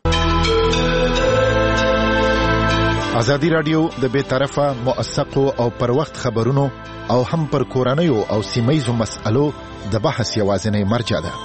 Speaker 16: ازادي رادیو د بې طرفه، موثقو او پر وخت خبرونو او هم پر کورنیو او سیمه‌یزو مسألو د بحث یوازینی مرجع ده.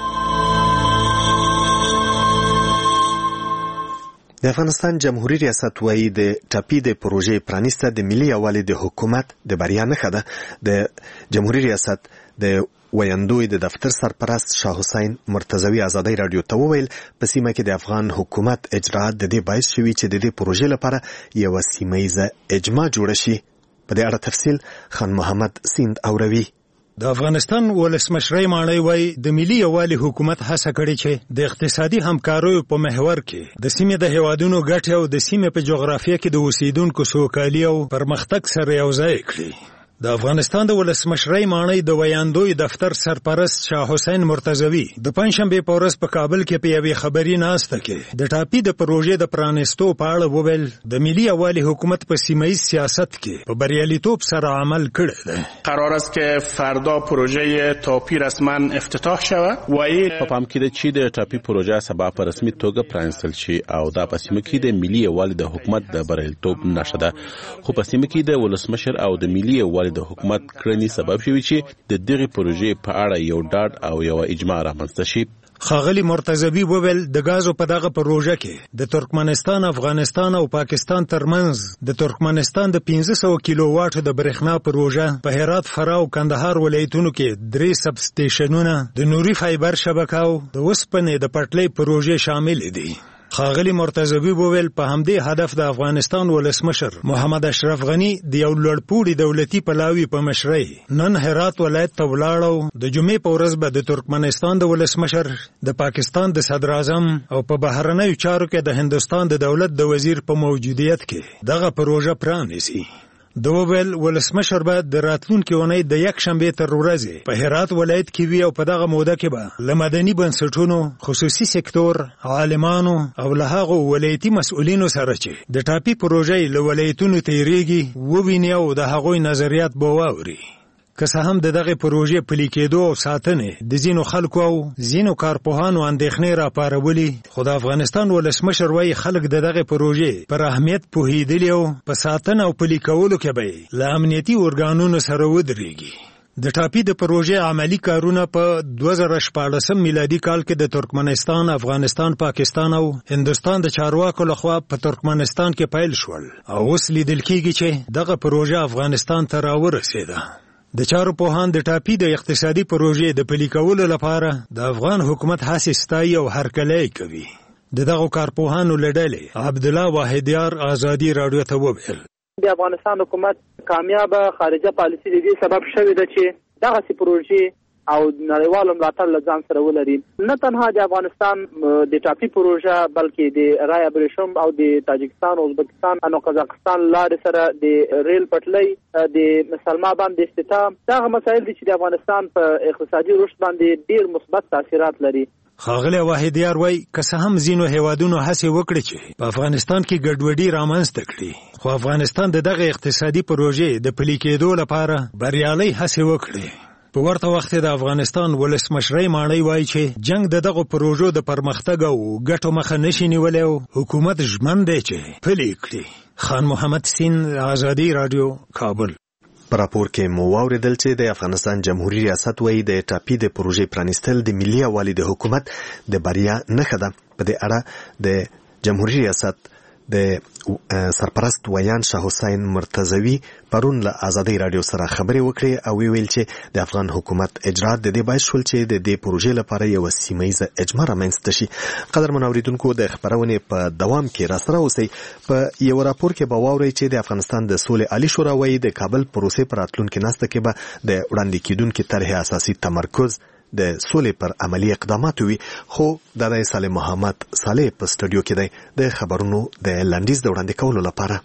Speaker 1: د افغانستان جمهوریت ریاست وايي د ټاپي د پروژې پرانیسته د ملي یووالي د حکومت د بریا نښه ده. د جمهوریت ریاست د ویاندوی د دفتر سرپرست شاه حسین مرتضوی آزادۍ رادیو ته وویل په سیمه کې د افغان حکومت اجرات د دې باعث شوي چې د دې پروژې لپاره یو سیمه‌یزه اجماع جوړ شي. په دې اړه تفصیل خان محمد سیند اوروي.
Speaker 17: د افغانستان ولسمشرۍ ماڼۍ وایي د ملي یووالي حکومت هڅه کړې چې د اقتصادي همکاریو په محور کې د سیمې د هیوادونو ګټې او د سیمې په جغرافیه کې د اوسیدونکو سوکالي او پرمختګ سره یوځای کړي. د افغانستان د ولسمشرۍ ماڼۍ د ویاندوی دفتر سرپرست شاه حسین مرتضوی د پنځشنبه په ورځ په کابل کې په یوې خبري ناسته کې د ټاپي د پروژې د پرانیستو په اړه وویل د ملي یووالي حکومت په سیمه‌یز سیاست کې په بریالیتوب سره عمل کړی دی.
Speaker 18: قرار است که فردا پروژه ټاپي رسما افتتاح شود و این
Speaker 19: په پام کې ده چې د ټاپي پروژه سبا په رسمي توګه پرانیستل شي او دا په سیمه کې د ملي یووالي د حکومت د بریالیتوب نښه ده. خو په سیمه کې د ولسمشر او د ملي یووالي د حکومت کړنی سبب شوی چې د دغه پروژې په اړه یو ډاډ او یو اجماع رامنځته شي.
Speaker 17: ښاغلي مرتضوی وویل د غازو په دغه پروژه کې د ترکمنستان، افغانستان او پاکستان ترمنځ د ترکمنستان د 1500 کیلو واټ د برېښنا پروژه، په هرات، فراه او کندهار ولایتونو کې 3 سب سټیشنونه، د نوري فایبر شبکه او د وسپنې د پټلۍ پروژې شامل دي. ښاغلي مرتضوی وویل په همدې هدف د افغانستان ولسمشر محمد اشرف غنی د یو لوړپوړي دولتي پلاوي په مشرۍ نن هرات ولایت ته ولاړ. د جمعې په ورځ به د ترکمنستان د ولسمشر، د پاکستان د صدر اعظم او په بهرنیو چارو کې د هندستان د دولت د وزیر په موجودیت کې دغه پروژه پرانیسي. د وویل ولسمشر به د راتلونکي اونۍ د یک شنبې تر ورځې په هرات ولایت کې وي او په دغه موده کې به له مدني بنسټونو، خصوصي سکتور، عالمانو او له هغو ولایتي مسؤلینو سره چې د ټاپي پروژې له ولایتونو تیریږي وویني او د هغوی نظریات به واوري. که څه هم د دغه پروژې پلي کېدو او ساتنې د ځینو خلکو او ځینو کارپوهانو اندېښنې راپارولي، خو د افغانستان ولسمشر وایي خلک د دغه پروژې پر اهمیت پوهېدلي او په ساتنه او پلي کولو کې به له امنیتي ارګانونو سره ودرېږي. د ټاپي د پروژې عملی کارونه په 2014 میلادي کال کې د ترکمنستان، افغانستان، پاکستان او هندستان د چارواکو لخوا په ترکمنستان کې پیل شول او اوس لیدل کېږي چې دغه پروژه افغانستان ته راورسېده. د چارو پوهان د ټاپي د اقتصادي پروژې د پلي کولو لپاره د افغان حکومت هڅې ستایي او هرکلی کوي. دغه کارپوهانو له ډلې عبدالله واحدیار آزادي رادیو ته وویل
Speaker 9: د افغانستان حکومت کامیابه خارجه پالیسي د دې سبب شوې ده چې دغسې پروژې او نړیوالو ملاتړ له ځان سره ولري. نه تنها د افغانستان د ټاپي پروژه بلکې د رای ابریشم او د تاجکستان او ازبکستان او قزاقستان لارې سره د ریل پټلۍ د سلما باندې افتتاح، دغه مسایل دي چې د افغانستان په اقتصادي رشد باندې ډیر مثبت تاثیرات لري.
Speaker 17: ښاغلی واحدیار وایي که څه هم ځینو هیوادونو هڅې وکړې چې په افغانستان کې ګډوډي رامنځته کړي، خو افغانستان د دغه اقتصادي پروژې د پلي کېدو لپاره بریالۍ هڅې وکړې. په ورته وخت د افغانستان ولسمشرۍ ماڼۍ وایي چې جنگ د دغو پروژو د پرمختګ او ګټو مخه نشي نیولی او حکومت ژمن دی چې پلي کړي. خان محمد سین، آزادي رادیو، کابل.
Speaker 1: په راپور کې مو واوریدل چې د افغانستان جمهوریت ریاست وایي د ټاپي د پروژې پرانیستل د ملي یووالي د حکومت د بریا نښه ده. په دې اړه د جمهوریت ریاست د سرپرست ویان شاه حسین مرتضوی پرون له آزادۍ رادیو سره خبرې وکړې او ویل چې د افغان حکومت اجرات د دې باعث شول چې د دې پروژې لپاره یو سیمه‌یزه اجماع رامنځته شي. قدرمن اوریدونکو د خبرونې په دوام کې راسره اوسئ. په یو راپور کې به واورئ چې د افغانستان د سولې عالی شورا وایي د کابل پروسې پر راتلونکي ناسته کې به د وړاندې کېدونکي طرحې اساسي تمرکز د سولې پر عملی اقدامات وي. خو د صالح محمد صالح په سټوډیو کې دی د خبرونو د لنډیز د وړاندې کولو لپاره.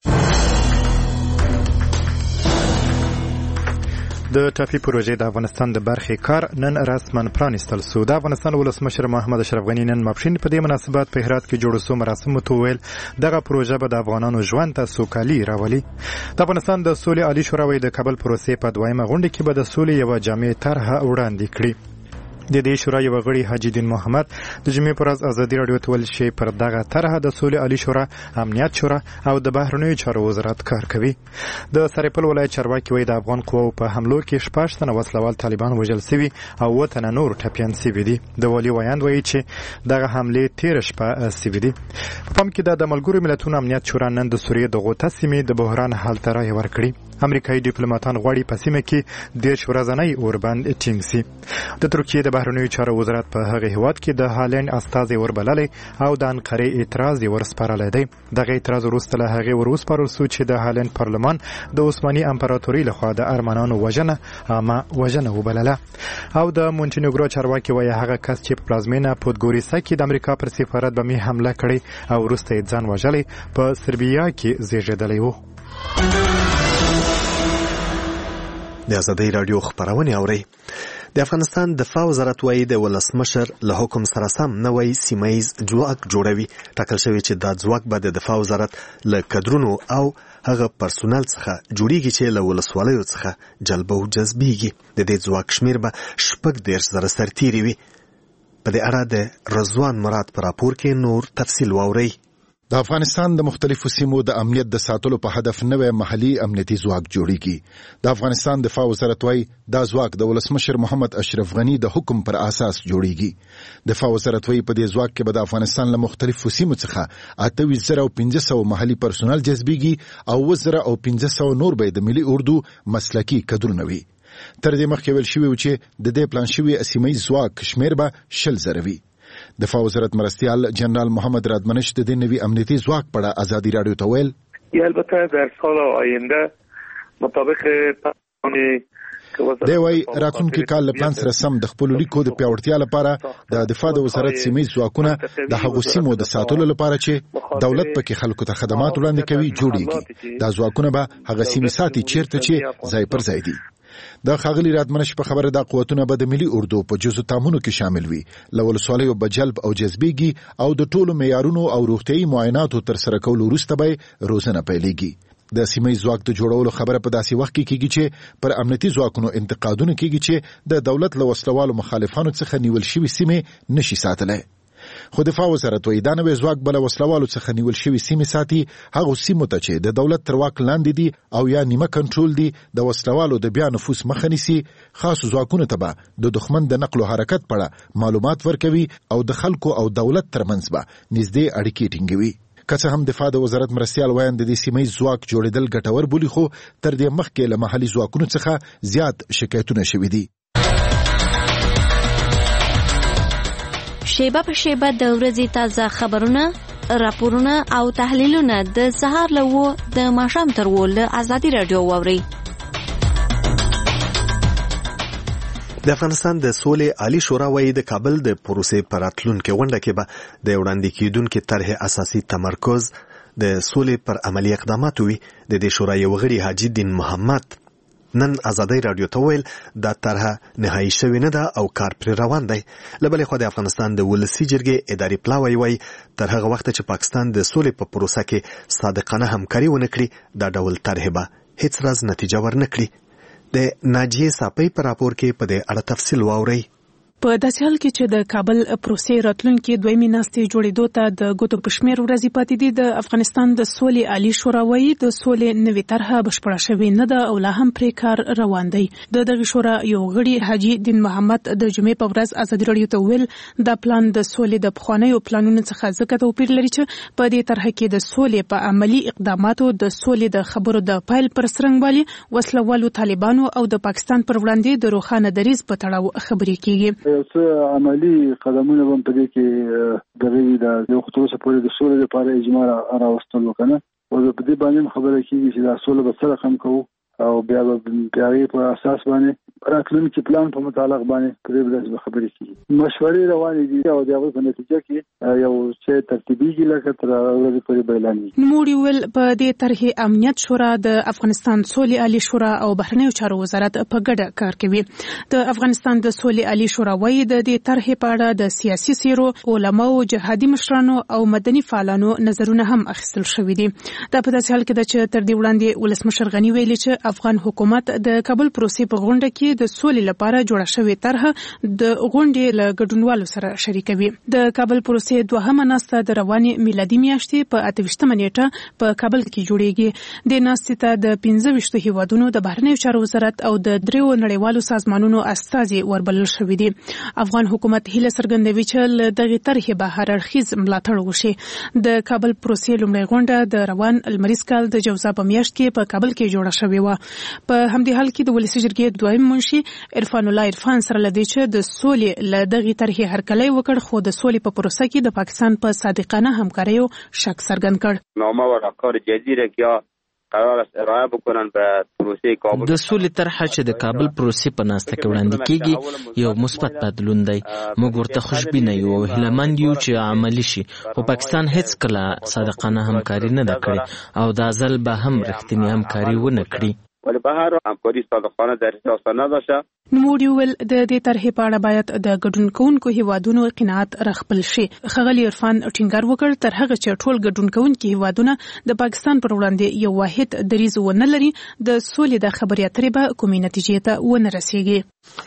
Speaker 3: د ټاپي پروژې د افغانستان د برخې کار نن رسما پرانیستل شو. د افغانستان ولسمشر محمد اشرف غني نن ماپښین په دې مناسبت په هرات کې جوړ شو مراسمو ته ویل دغه پروژه به د افغانانو ژوند ته سوکالي راولي. د افغانستان د سولې عالی شورا وایي د کابل پروسې په دویمه غونډه کې به د سولې یو جامع طرحه وړاندې کړي. د دې شورا یو غړي حاجی دین محمد د جمعې پر ورځ ازادي رادیو ته ویل چې پر دغه طرحه د سولې عالی شورا، امنیت شورا او د بهرنیو چارو وزارت کار کوي. د سرپل ولایت چارواکي وایي د افغان قواو په حملو کې 6 تنه وسلوال طالبان وژل شوي او 7 تنه نور ټپیان شوي دي. د والي ویاند وایي چې دغه حملې تیر شپه شوي دي. په پام کې د ملګرو ملتونو امنیت شورا نن د سوریې د غوطه سیمې د بحران حل ته رایه ورکړي. امریکایي ډیپلوماټان غواړي په سیمه کې 10 ورځنی اوربند ټینګ شي. د ترکیې د بهرنیو چارو وزارت په هغه هیواد کې د هالند استازي وربللې او د انقرې اعتراض یې ورسپارلی دی. دغه اعتراض وروسته له هغې وروسپارل شو چې د هالند پارلمان د عثماني امپراتورۍ لخوا د ارمنانو وژنه عامه وژنه وبلله. او د مونټینیګرو چارواکي وایي هغه کس چې په پلازمینه پودګوریسا کې د امریکا پر سفارت بمې حمله کړې او وروسته یې ځان وژلی په سربیا کې زیږېدلی و.
Speaker 1: د آزادۍ رادیو خبرونه اوري. د افغانستان دفاع وزارت وایي د ولسمشر له حکم سره سم نوی سیمه‌ییز ځواک جوړوي. ټاکل شوی چې دا ځواک به د دفاع وزارت له کډرونو او هغه پرسونل څخه جوړیږي چې له ولسوالیو څخه جلب او جذبیږي. د دې ځواک شمیر به 14,000 سرتیري وي. په دې اړه د رضوان مراد په راپور کې نور تفصیل واورئ.
Speaker 16: د افغانستان د مختلفو سیمو د امنیت د ساتلو په هدف نوې محلي امنیتي ځواک جوړیږي. د افغانستان دفاع وزارت وايي دا ځواک د ولسمشر محمد اشرف غني د حکم پر اساس جوړیږي. دفاع وزارت وايي په دې ځواک کې به د افغانستان له مختلفو سیمو څخه 28,500 محلي پرسونل جذبيږي او 2,500 نور به د ملي اردو مسلکي کډرونه وي. تر دې مخکې ویل شوی و چې د دې پلان شوی سیمه‌ییز ځواک شمیر به 60,000 وي. دفاع وزارت مرستیال جنرال محمد رادمنش د دې نوي امنیتي ځواک په اړه آزادي رادیو ته ویل
Speaker 20: البته در سال آینده مطابق
Speaker 16: دی وای راتلونکي کال له پلان سره سم د خپل لیکو د پیاوړتیا لپاره د دفاع د وزارت سیمه‌ییز ځواکونه د هغو سیمو د ساتلو لپاره چې دولت پکې خلکو ته خدمات وړاندې کوي جوړیږي. دا ځواکونه به هغه سیمې ساتي چیرته چې ځای پر ځای دي. د خاغلی رادمنش په خبره د قوتونه به د ملي اردو په جزو تامونو کې شامل وي. لولسوالیو به جلب او جذبيږي او د ټولو معیارونو او روغتيایي معایناتو تر سره کولو وروسته به روزنه پیلېږي. د سیمه‌ییز ځواک د جوړولو خبره په داسې وخت کې کیږي چې پر امنیتي ځواکونو انتقادونه کیږي چې د دولت له وسلوالو مخالفانو څخه نیول شوی سیمې نشي ساتلای. خو دفاع وزارت وایي دا نوی ځواک بل وسلوالو څخه نیول شوی سیمې ساتي هغه سیمو ته چې د دولت تر واک لاندې دي او یا نیمه کنټرول دي د وسلوالو د بیا نفوذ مخه نیسي. خاص ځواکونه ته به د دښمن د نقل او حرکت په اړه معلومات ورکوي او د خلکو او دولت ترمنځ به نږدې اړیکې ټینګوي. که څه هم دفاع د وزارت مرستیال وایي د سیمه‌ییز ځواک جوړېدل ګټور بولي خو تر دې مخکې له محلي ځواکونو څخه زیات شکایتونه شوي دي.
Speaker 21: شیبه په شیبه د ورځې تازه خبرونه، راپورونه او تحلیلونه د سهار له 9 د ماښام تر 10 له آزادي رادیو واورئ.
Speaker 1: د افغانستان د سولې عالی شورا وایي د کابل د پروسې پر راتلونکي غونډه کې به د وړاندې کېدونکو طرحې اساسي تمرکز د سولې پر عملی اقدامات وي. د دې شورا یو غړي حاجی دین محمد نن آزادۍ رادیو ته ویل دا طرحه نهایی شوې نه ده او کار پر روان دی. له بلې خوا د افغانستان د ولسي جرګې اداري پلاوی وایي تر هغه وخته چې پاکستان د سولې په پروسه کې صادقانه همکاري ونه کړي دا ډول طرحه به هیڅ راز نتیجه ورنکړي. د ناجیه صاپی پر راپور کې په دې اړه تفصیل واورئ.
Speaker 4: په داسې حال کې چې د کابل پروسې راتلونکي دویمې ناستې جوړېدو ته د ګوتو په شمېر ورځې پاتې دي، د افغانستان د سولې عالي شورا وایي د سولې نوې طرحه بشپړه شوې نه ده او لا هم پرې کار روان دی. د دغه شورا یو غړي حاجي دین محمد د جمعې په ورځ ازادي راډیو ته ویل دا پلان د سولې د پخوانیو پلانونو څخه ځکه توپیر لري چې په دې طرحه کې د سولې په عملی اقداماتو د سولې د خبرو د پایل پر څرنګوالي وسلوالو طالبانو او د پاکستان پر وړاندې د روښانه دریځ په تړاو خبرې کیږي.
Speaker 5: یو څه عملی قدمونه هم په دې کې دغه د یو خطوره پورې د سولې لپاره اجماع راوستل وکنه او په دې باندې خبره کیږي چې د سولې به سره کم کوو او بیا په اساس باندې راتلونکي پلان په متعلق باندې په دې ورځ خبرې کیږي. مشورې روانې دي او د هغه په نتیجه کې یو څه ترتیبي لکه تر ورځې پورې بیانېږي.
Speaker 4: نوموړي ویل په دې طرحې امنیت شورا، د افغانستان سولې عالي شورا او بهرنیو چارو وزارت په ګډه کار کوي. د افغانستان د سولې عالي شورا وایي د دې طرحې په اړه د سیاسي څیرو، علماو، جهادي مشرانو او مدني فعالانو نظرونه هم اخیستل شوي دي. دا په داسې حال کې ده چې تر دې وړاندې ولسمشر غني ویلي چې افغان حکومت د کابل پروسې په غونډه کې د سولې لپاره جوړه شوې طرحه د غونډې له ګډونوالو سره شریکوي. د کابل پروسې دوهمه ناسته د روانې میلادي میاشتې په 28 نیټه په کابل کې جوړیږي. د ناستې ته د 15 هیوادونو د بهرنیو چارو وزارت او د 3 نړیوالو سازمانونو استازي وربلل شوي دي. افغان حکومت هیله څرګندوي چې دغه طرحې به هر اړخیز ملاتړ وشي. د کابل پروسې لومړۍ غونډه د روان المریز کال د جوزا په میاشت کې په کابل کې جوړه شوې و. په همدې حال کې د ولسی جرګې دویم منشي عرفان الله عرفان سره لدی چې د سولې له دغه طرحې هرکلی وکړ، خو د سولې په پروسه کې د پاکستان په صادقانه همکاریو شک څرګند کړ.
Speaker 22: نامه و راکار جدیره که قرار است ارائه بکنن به پروسه کابل.
Speaker 23: د سولې طرحه چې د کابل پروسې په ناسته کې وړاندې کیږي یو مثبت بدلون دی. موږ ورته خوشبینه یو او هیلهمند یو چې عملی شي، خو پاکستان هیڅ کله صادقانه همکاري نه ده کړې او دا ځل به هم رښتینی همکاري ونه کړي.
Speaker 22: ولی به هر همکاری صادقانه در احساس نداشته.
Speaker 4: نوموړي ویل د دې طرحې په اړه باید د ګډون کوونکو هیوادونو قناعت راخپل شي. ښاغلي عرفان ټینګار وکړ تر هغه چې ټول ګډون کوونکي هیوادونه د پاکستان پر وړاندې یو واحد دریځ ونه لري، د سولې د خبرې اترې به کومې نتیجې ته ونه رسیږي.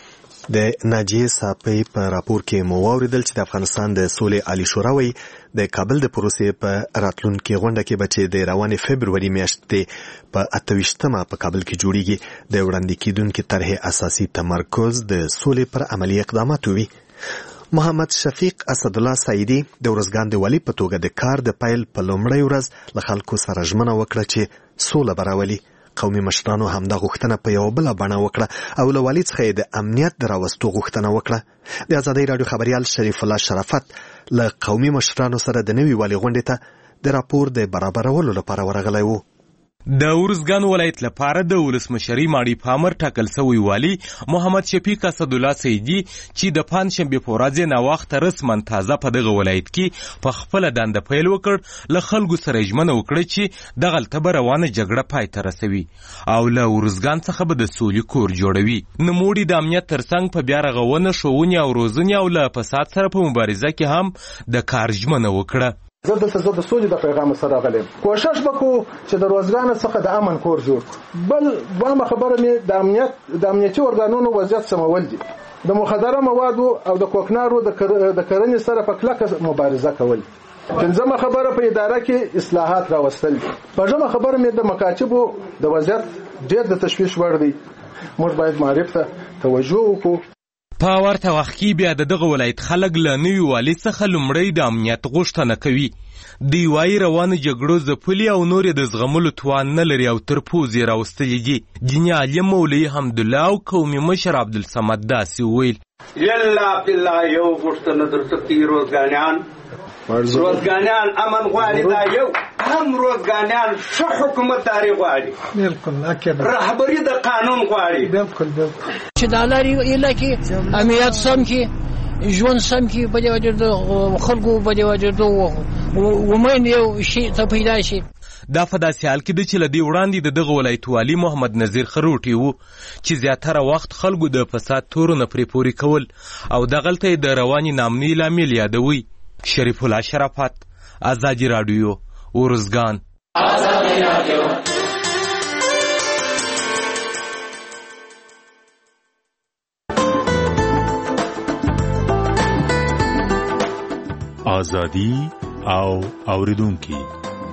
Speaker 1: د ناجیه صاحب په راپور کې مو واوریدل چې د افغانستان د سولې عالي شورا وایي د کابل د پروسې په راتلونکي غونډه کې به چې د روانې فبروري میاشتې په 28مه په کابل کې جوړیږي د وړاندې کیدونکو طرحې اساسي تمرکز د سولې پر عملی اقداماتو وي. محمد شفیق اسد الله سعیدی د ورځګان د والی په توګه د کار د پایل په لومړۍ ورځ له خلکو سره ژمنه وکړه چې سوله براولي. قومي مشرانو همدا غوښتنه په یو بل بڼه وکړه او له والي څخه د امنیت د راوستو غوښتنه وکړه. د ازادي رادیو خبريال شریف الله شرافت له قومي مشرانو سره د نوي والي غونډې ته د راپور د برابرولو لپاره ورغلی و.
Speaker 24: د ورزګان ولایت لپاره د ولسمشري ماړي پامر ټاکل شوی والی محمد شفیق اسد الله سیدی چې د پنځشنبه په ورځ نه وخت رسما تازه په دغه ولایت کې په خپل دنده پیل وکړ، له خلکو سره ژمنه وکړه چې دغه تل روانه جګړه پای ته رسوي او له ورزګان څخه به د سولې کور جوړوي. نوموړي د امنیت ترڅنګ په بیا رغونه، ښوونې او روزنې او له فساد سره په مبارزه کې هم د کار ژمنه وکړه.
Speaker 6: زه د سولې د پیغام سره غلم کوشش وکړو چې د روزګان څخه د امن کور جوړ. بل دوامه خبره مې د امنیتي ارګانونو وضعیت سمول دي، د مخدره موادو او د کوکنارو د کرنې سره په کلکه مبارزه کول. پنځمه خبره په اداره کې اصلاحات راوستل. پنځمه خبره مې د مکاتبو د وضعیت ډېر د تشویش وړ دی. موږ باید معرفت ته توجه وکړو.
Speaker 24: په ورته وخت کې بیا د دغه ولایت خلک له نوي والي څخه لومړی د امنیت غوښتنه کوي. دوی وایي روانه جګړو ځپلي او نور د زغملو توان نه لري او تر پوزې راوستلي دي. دیني عالم مولوي حمدالله او قومي مشر عبدالصمد داسې ویل
Speaker 7: یلا عبدالله یو غوښتنه درته کوي روزګانیان امن غواړي، دا یو هم روزګانیان ښه حکومتداري غواړي، بالکل رهبري د قانون غواړي، بالکل
Speaker 25: چې د لارې علاقې امنیت سم کې ژوند سم کې په دې وجه د خلکو په دې وجه د ومن یو شي ته پیدا شي.
Speaker 24: دا په داسې حال کې ده چې له دې وړاندې د دغه ولایت والي محمد نذیر خروټي و چې زیاتره وخت خلکو د فساد تورونه پرې پورې کول او دغلته یې د روانې نامنۍ لامل یادوي. شریف الله شرافت، ازادي رادیو، ورزګان. ازادي رادیو
Speaker 2: ازادي او اوریدونکو.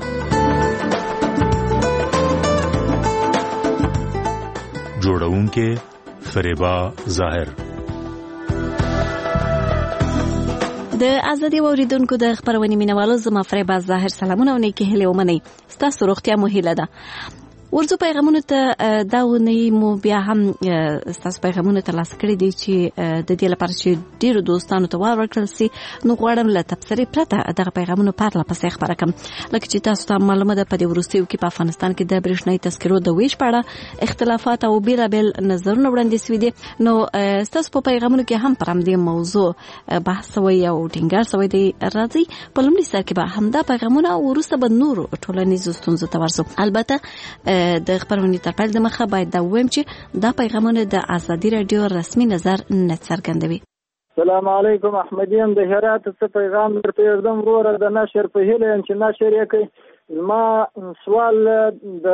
Speaker 2: جوړونکو فریبا ظاهر.
Speaker 21: د ازادي اوریدونکو د خبرونې مینوالو زما فریبا ظاهر سلامونه او نیکی هیله ومنئ. ستاسو روغتیا مو هیله ده. ورځو پیغامونو ته دا ونی مو بیا هم ستاسو پیغامونو ته لاس کړی دي چې د دې لپاره چې ډیرو دوستانو ته ورکړل سي، نو غواړم له تبصرې پرته دغه پیغامونو پرله پسې خبره کړم. لکه چې تاسو ته معلومه ده په دې وروستیو کې په افغانستان کې د برېښنايي تذکرو د ویش په اړه اختلافات او بیلابل نظرونه وړاندې شوي دي. نو ستاسو په پیغامونو کې هم پر همدې موضوع بحث شوی او ټینګار شوی دی. راځي په لومړي سر کې به همدا پیغامونه او وروسته به نورو ټولنیزو ستونزو ته ورسو. البته د خبرونې تر پیل دمخه باید دا ووایم چې دا پیغامونه د ازادي رادیو رسمي نظر نه څرګندوي.
Speaker 8: السلام علیکم. احمدیم د هرات څخه پیغام درته یوم وروره د نشر په هیله چې نشر یې کوي. ما سوال د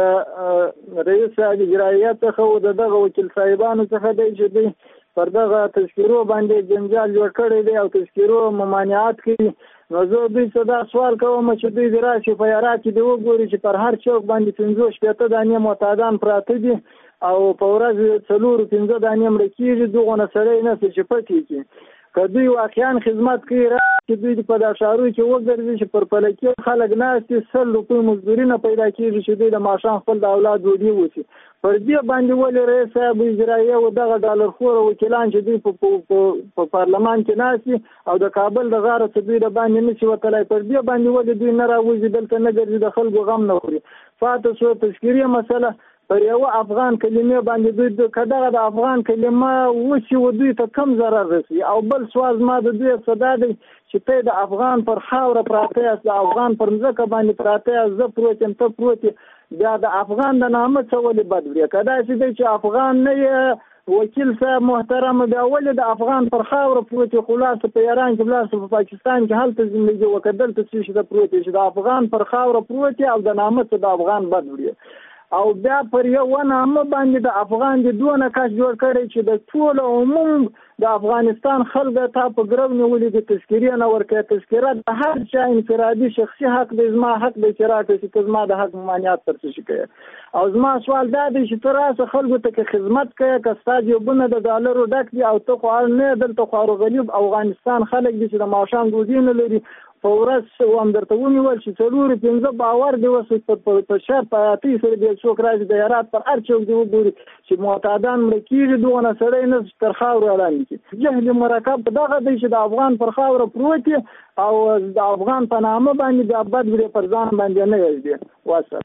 Speaker 8: رئیس اجرایه څخه او دغه وکیل صاحبانو څخه دی چې دوی پر دغه تذکیرو باندې جنجال جوړ کړی دی او تذکیرو ممانعات کوي. نو زه دوی څه دا سوال کوم چې دوی د راشي په یارات کې دی وګوري چې پر هر چوک باندې 15 دانې معتادان پراته دي او په ورځ 4-5 دانې مړ کېږي. دغه نسلې نه چې پټي کې که دوی واقعا خدمت کوي چې دوی په دا شارو کې وګرځي چې پر پلکې خلک ناستي 100 روپۍ مزدوري نه پیدا کېږي چې دوی د ماشان خپل د اولاد ودی وسی. پر دې باندې ولې رئیس صاحب اجرایه او دغه ډالر خور وکیلان چې دوی په پارلمان کې ناستي او د کابل د غاره چې دوی د باندې نشي وتلای، پر دې باندې ولې دوی نه راوځي دلته نه ګرځي د خلکو غم نه خوري. فاتح شو تشکیریه مسله پر یو افغان کلمې باندې دوی کداغه د افغان کلمه وشي و دوی ته کم ضرر رسي. او بل سوال ما د دوی صدا دی چې ته د افغان پر خاوره پراته یې، د افغان پر ځکه باندې پراته یې، زه پروت یم ته پروت یې، بیا د افغان د نامه څه ولې بد وړي؟ کدا چې دی چې افغان نه یې وکیل صاحب محترم، بیا ولې د افغان پر خاوره پروت یې؟ خلاصه په ایران کې بلاسه په پاکستان کې هلته زندګي وکړل ته چې د پروت یې چې د افغان پر خاوره پروت یې او د نامه څه د افغان بد وړي. او بیا پر یو نامه باندې د افغان د دونه کاش جوړ کړي چې د ټول عموم د افغانستان خلک ته په ګرو نیولې د تذکیره نه ورکړي. تذکیره د هر چا انفرادي شخصي حق دی، زما حق دی چې راکړي چې زما د حق ممانعت ترڅ شي کوي. او زما سوال دا دی چې تراسه خلکو ته خدمت کوي که ستاسو یو بنه د ډالرو ډک دی او ته خو نه دلته خو غلیب افغانستان خلک دي چې د ماشان دوزي نه لري. په ورځ هم درته ونیول چې 4-5 باور دی وسو په شرط پاتې سره د څوک راځي د هرات پر هر چوک دی وګوري چې معتادان مړ کیږي دونه سره نه تر خاور اعلان کی. جهل مرکب دغه دی چې د افغان پر خاور پروت او د افغان په نامه باندې د ابد وړي پر ځان باندې نه یږي. واسه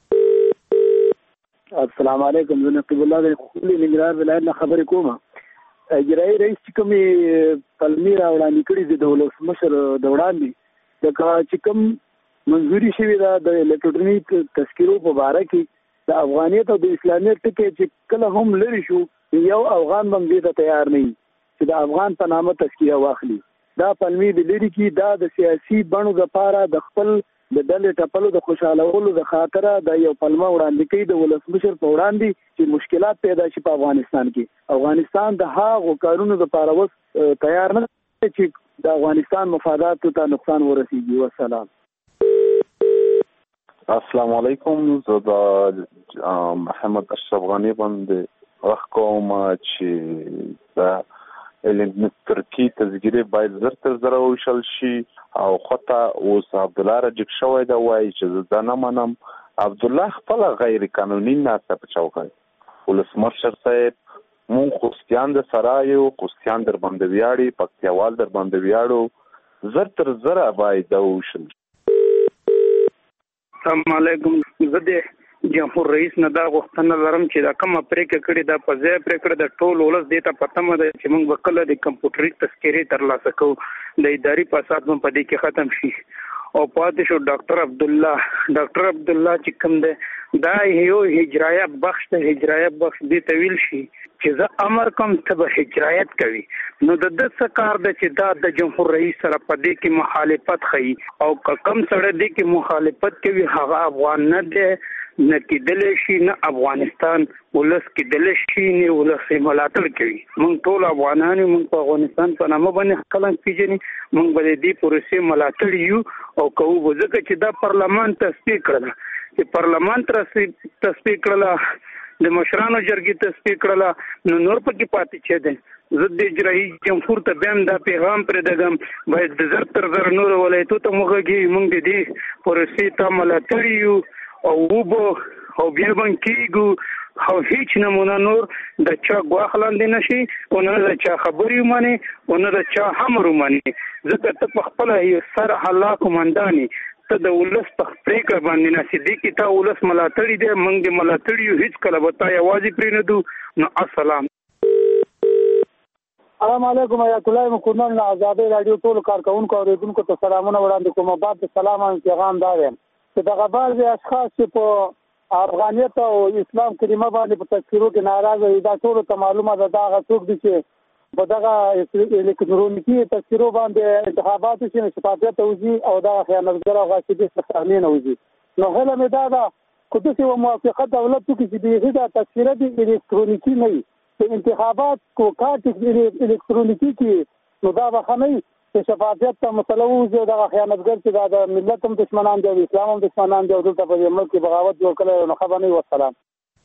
Speaker 8: السلام علیکم. زه نقیب الله د خپل نګران ولایت نه خبرې کوم. اجرایي رئیس کومي پلمیر وړاندې کړی د دولت مشر د وړاندې د چې کوم منځوري شوی دا د الکترونیک تذکیرو په اړه کې د افغانیت او د اسلامیت ټکی چې کله هم لري شو یو افغان باندې ته تیار نه چې د افغان په نامه تذکیره واخلي. دا پلمې د لري کې دا د سیاسي بڼو لپاره د خپل د ډلې ټپلو د خوشالولو د خاطره د یو پلمه وړاندې کوي د ولسمشر په وړاندې چې مشکلات پیدا شي په افغانستان کې. افغانستان د هغو کارونو لپاره وس تیار نه چې د افغانستان مفاداتو ته نقصان ورسیږي. والسلام.
Speaker 10: السلام علیکم. زه د محمد اشرف غنی باندې وخت کوم چې د ترکی تذکیره باید زر تر زر وشل شي او خطا اوس عبد الله رجک شوی دا وایي چې زه نه منم. عبد الله خپل غیر قانوني ناسه په چوکۍ ولسمشر صاحب مون خوستیان د سرایو خوستیان در باندې ویاړي پکتیاوال در باندې ویاړو زر تر زر باید وشل.
Speaker 20: السلام علیکم. زه د جمهور رئیس نه دا غوښتنه لرم چې دا کومه پریکړه کړې دا په ځای پریکړه د ټول ولس دیته پته مده چې موږ وکړه د کمپیوټري تذکیره ترلاسه کوو د اداري فساد په دې کې ختم شي. او پاتې شو ډاکټر عبد الله چې کوم ده دا یو هجرایه بخش ته هجرایه بخش دې طویل شي چې زه امر کوم ته به هجرایت کوي. نو د د څه کار ده چې دا د جمهور رئیس سره په دې کې مخالفت کوي او کم سره دې کې مخالفت کوي هغه افغان نه دی نه کېدلی شي نه افغانستان ولس کېدلی شي نه ولس ملاتړ کوي. موږ ټول افغانان موږ په افغانستان په نامه باندې خلک پیژني موږ به دې پروسې ملاتړ یو او کوو ځکه چې دا پارلمان تصدیق کړل چې پارلمان تصدیق کړل د مشرانو جرګې تصدیق کړل نو نور پکې پاتې چي دي زه د اجرایي جمهور ته بیا دا پیغام پرې دغم باید د زر تر زر نور ولایتو ته موږ موږ دې پروسې ته ملاتړ یو او وبو او بیا باندې کېږو او هیڅ نمونه نور د چا غواخلاندې نشي او نه د چا خبرې مانی او نه د چا امر مانی ځکه ته په خپل سر الله کومنداني ته د ولس په پریکړه باندې نسیدي کی ته ولس ملاتړي دي موږ دې ملاتړي هیڅ کله به تا یوازې پرې نه دو نو السلام
Speaker 11: علیکم آیت الله مکرمن له آزادۍ رادیو ټول کارکونکو او اوریدونکو ته سلامونه وړاندې کوم. بعد د سلام او پیغام دا دی چې دغه بعض اشخاص چې په افغانیت او اسلام کریمه باندې په تذکیرو کې ناراضه دي دا ټول ته معلومه ده دا هغه څوک دي چې په دغه الکترونیکي تذکیرو باندې انتخابات شي شفافیت وزي او دا خیانتګر او غاصبي ستامین وزي. نو هله مې دا ده که داسې موافقه دولت وکړي چې دغه د تذکیره د الکترونیکي نه وي چې انتخابات کو کارت الکترونیکي کې نو دا به نه چې شفافیت ته مسله وزي او دا خیانتګر چې دا د ملت هم دشمنان دي او اسلام هم دشمنان دي او دلته په ملک کې بغاوت جوړ کړي نو خبر نه و. السلام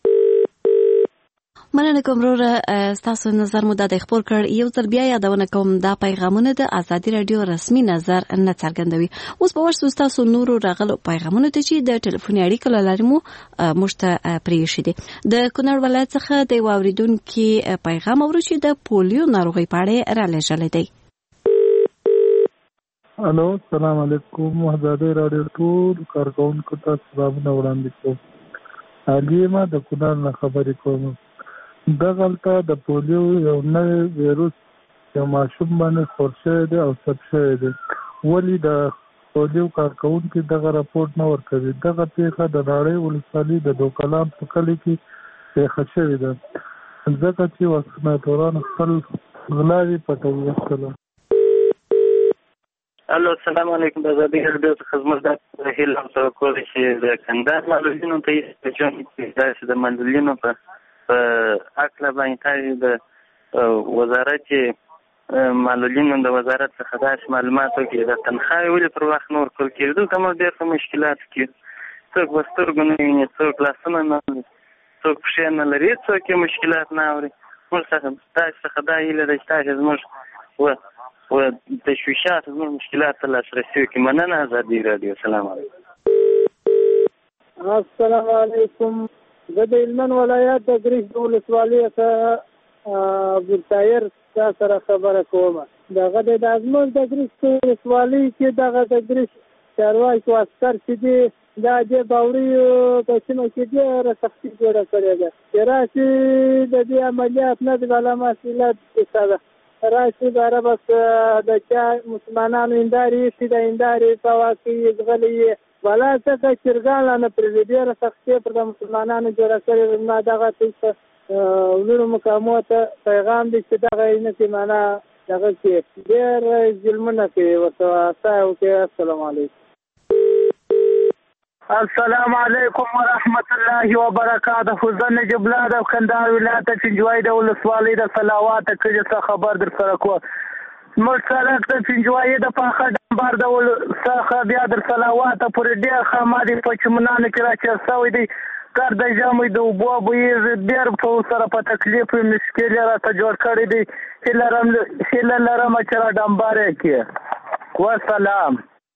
Speaker 21: مننه کوم وروره ستاسو نظر مو د خبر کړ یو ځل بیا یادونه کوم دا پیغامونه د آزادي رادیو رسمي نظر نه څرګندوي. اوس په ورسو تاسو نورو راغلو پیغامونه ته چې د ټلیفوني اړیکه لري مو مشته پریښی دي. د کونړ ولایت څخه د واوریدونکو پیغام اورو چې د پولیو ناروغي په اړه را لېږل دی.
Speaker 12: الو السلام علیکم آزادي رادیو ټول کارکونکو ته سلامونه وړاندې کوم. علي ما د کونړ نه خبرې کوم. دغلته د پولیو یو نوی ویروس یو ماشوم باندې خور شوی دی او ثبت شوی دی. ولې د پولیو کارکونکي دغه راپورټ نه ورکوي؟ دغه پیښه د ناړۍ ولسوالۍ د دوکلام په کلي کې پیښه شوې ده ځکه چې واکسیناتوران خپل غلاوې پټوي. السلام
Speaker 13: الو السلام علیکم. د آزادي رادیو څخه زموږ د هیله او توقع ده چې د کندهار معلولینو ته یې چې د معلولینو په اکله باندې د وزارت معلولینو د وزارت څخه داسې معلومات وکړي د تنخواهی ولې پر وخت نه ورکول کېږي. دلته موږ ډېر په مشکلات کې څوک به سترګو نه ویني څوک لاسونه نه لري څوک پښې نه لري څوک یې مشکلات نه اوري. موږ څخه دا هیله ده چې تاسې زموږ و تشویشات زموږ مشکلات ته لاسرسی وکړي. مننه آزادي رادیو. السلام علیکم.
Speaker 11: السلام علیکم. زه د هلمند ولایت د ګریش ولسوالۍ څخه عبدالطاهر تا سره خبره کوم. دغه د زموږ د ګریش ولسوالۍ کې دغه د ګریش چارواکي عسکر چې دي دا د باوري په سیمه کې ډېره سختي جوړه کړې ده چې راشي د دې عملیات نه د علامه سیلات ده راشي داره بس د چا مسلمانانو هندارې شي د هندارې په واقعي زغلي ولا څه چرګان نه پرې ډېره سختي پر د مسلمانانو جوړه کړې ما دغه څه ولونو مقامات پیغام دي چې دغه نه کې معنا دغه کې ډېر ظلمونه کوي ورته تاسو کې. السلام علیکم.
Speaker 14: السلام علیکم ورحمت الله وبرکاته. زه نجیب الله د کندهار ولایت چنجوای د ولسوالۍ د صلوات کې څه خبر در سره کوم. موږ سره د چنجوای د پاخه ډمبر د څخه بیا در صلوات پورې ډېر خامادي په چمنانو کې راچې سوی دی کار د جامې د اوبو بوی ډېر په سره په تکلیف مشکل راته جوړ کړی دی. هیله لرم چې را ډمبر کې. والسلام.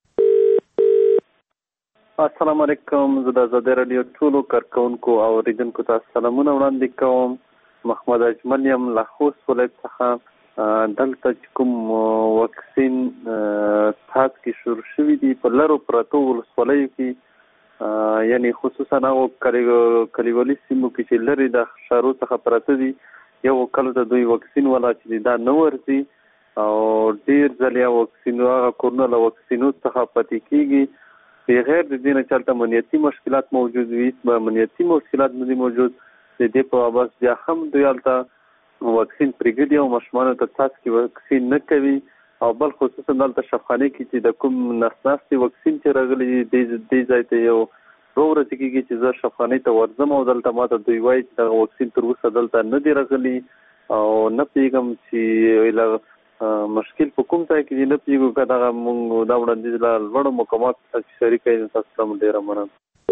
Speaker 10: السلام علیکم. زه د آزادي رادیو ټولو کارکونکو او اوریدونکو ته سلامونه وړاندې کوم. محمد اجمل یم له خوست ولایت څخه. دلته چې کوم واکسین تاسو کې شروع شوي دي په لرو پرتو ولسوالیو کې یعنی خصوصا هغو کلیوالي سیمو کې چې لرې د ښارو څخه پراته دي یو کله د دوی واکسین والا چې دا نه ورځي او ډېر ځله واکسین هغه کورونه له واکسینو څخه پاتې کېږي. بغیر د دې نه چلته امنیتي مشکلات موجود وي امنیتي مشکلات نه دي موجود د دې په واسطه بیا هم دوی هلته واکسین پرېږدي او ماشومانو ته څاڅکي واکسین نه کوي او بل خصوصا دلته شفاخانه کې چې د کوم نسناستي واکسین چې راغلی دې ځای ته یو ورځ کېږي چې زه شفاخانه ته ورځم او دلته ماته دوی وایي چې دغه واکسین تر اوسه دلته نه دی راغلی او نه پوهېږم چې مشکل په کوم ځای کې دي نه پوهېږو که دغه مونږ دا وړاندیز له لوړو مقاماتو څخه شریکه یم تاسو ته ډېره مننه.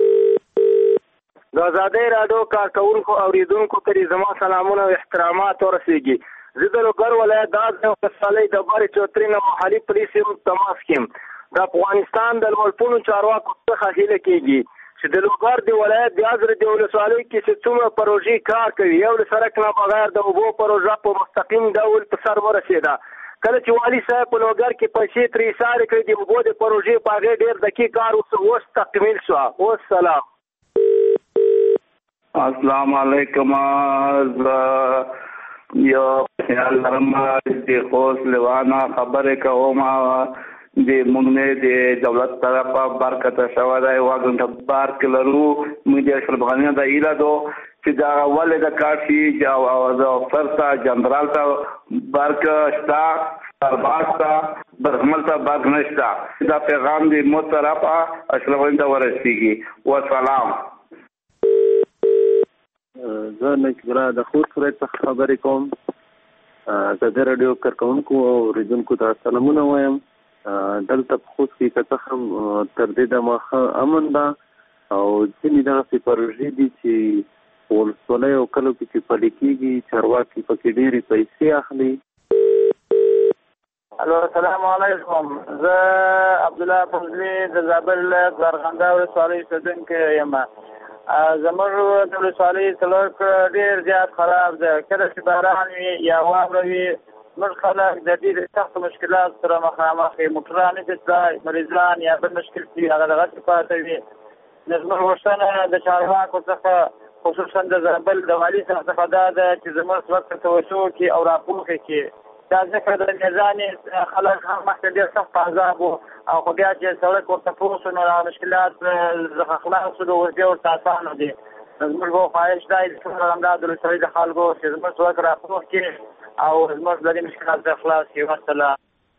Speaker 14: د ازادۍ راډیو کارکوونکو اورېدونکو ته زما سلامونه او احترامات ورسېږي. زه د لوګر ولایت د ولسوالۍ د بارې چوترې نه محلي پولیس تماس کیم. د افغانستان د لوړپوړو چارواکو څخه هیله کېږي چې د لوګر د ولایت د ازرې د ولسوالۍ کې چې څومره پروژې کار کوي یو له سړک نه بغیر د اوبو پروژه په مستقیم ډول په سر ورسېده. کله چې والي صاحب په لوګر کې پیسې ترې ایسارې کړې د اوبو د پروژې په هغې ډېر دقیق کار اوس تکمیل شو. والسلام.
Speaker 9: السلام علیکم. یو خیال لرم د خوست لیوانا خبرې کوم د موږ نه د دولت طرفه برکته شوی دی واګنټه بارک لرو موږ د اشرف غني د ایلادو چې دا ولې د کارشي د فرتا جنرال ته برک شتا سرباستا برحمل ته برک نشتا دا پیغام دی مو طرفه اشرف غني ته ورسیږي. والسلام.
Speaker 10: زه نکبره د خوست ولایت څخه خبرې کوم. د راډیو کارکوونکو او اوریدونکو ته سلامونه وایم. دلته په خوست کې که څه هم تر دې دمه ښه امن ده او ځینې دغسې پروژې دي چې په ولسوالیو او کلیو کې چې پلي کېږي چارواکي پکې ډېرې پیسې اخلي.
Speaker 15: الو السلام علیکم. زه عبدالله فضلي د زابل ولایت زرغنده ولسوالۍ اوسېدونکی یم. زموږ د ولسوالۍ سړک ډېر زیات خراب ده. کله چې باران وي یا واوره وي موږ خلک د دې سختو مشکلاتو سره مخامخ یو. موټران نشي تلای، مریضان یا بل مشکل دي هغه دغسې پاتې وي. نو زموږ غوښتنه د چارواکو څخه خصوصا د زابل د والي صاحب څخه دا ده چې زموږ سړک ته توجه وکړي او راپورکړي کړي. دا ځکه د میزانې خلک هم مخکې ډېر سخت په عذاب وو او خو بیا چې سړک ورته پوه شو نو هغه مشکلات څخه خلاص شو نو اوس بیا ورته اسانه دي. زموږ به خواهش دا وي چې همدا د ولسوالۍ د خلکو چې زموږ سړک راپور کړي او زموږ له دې مشکلات څخه خلاص کړي. والسلام.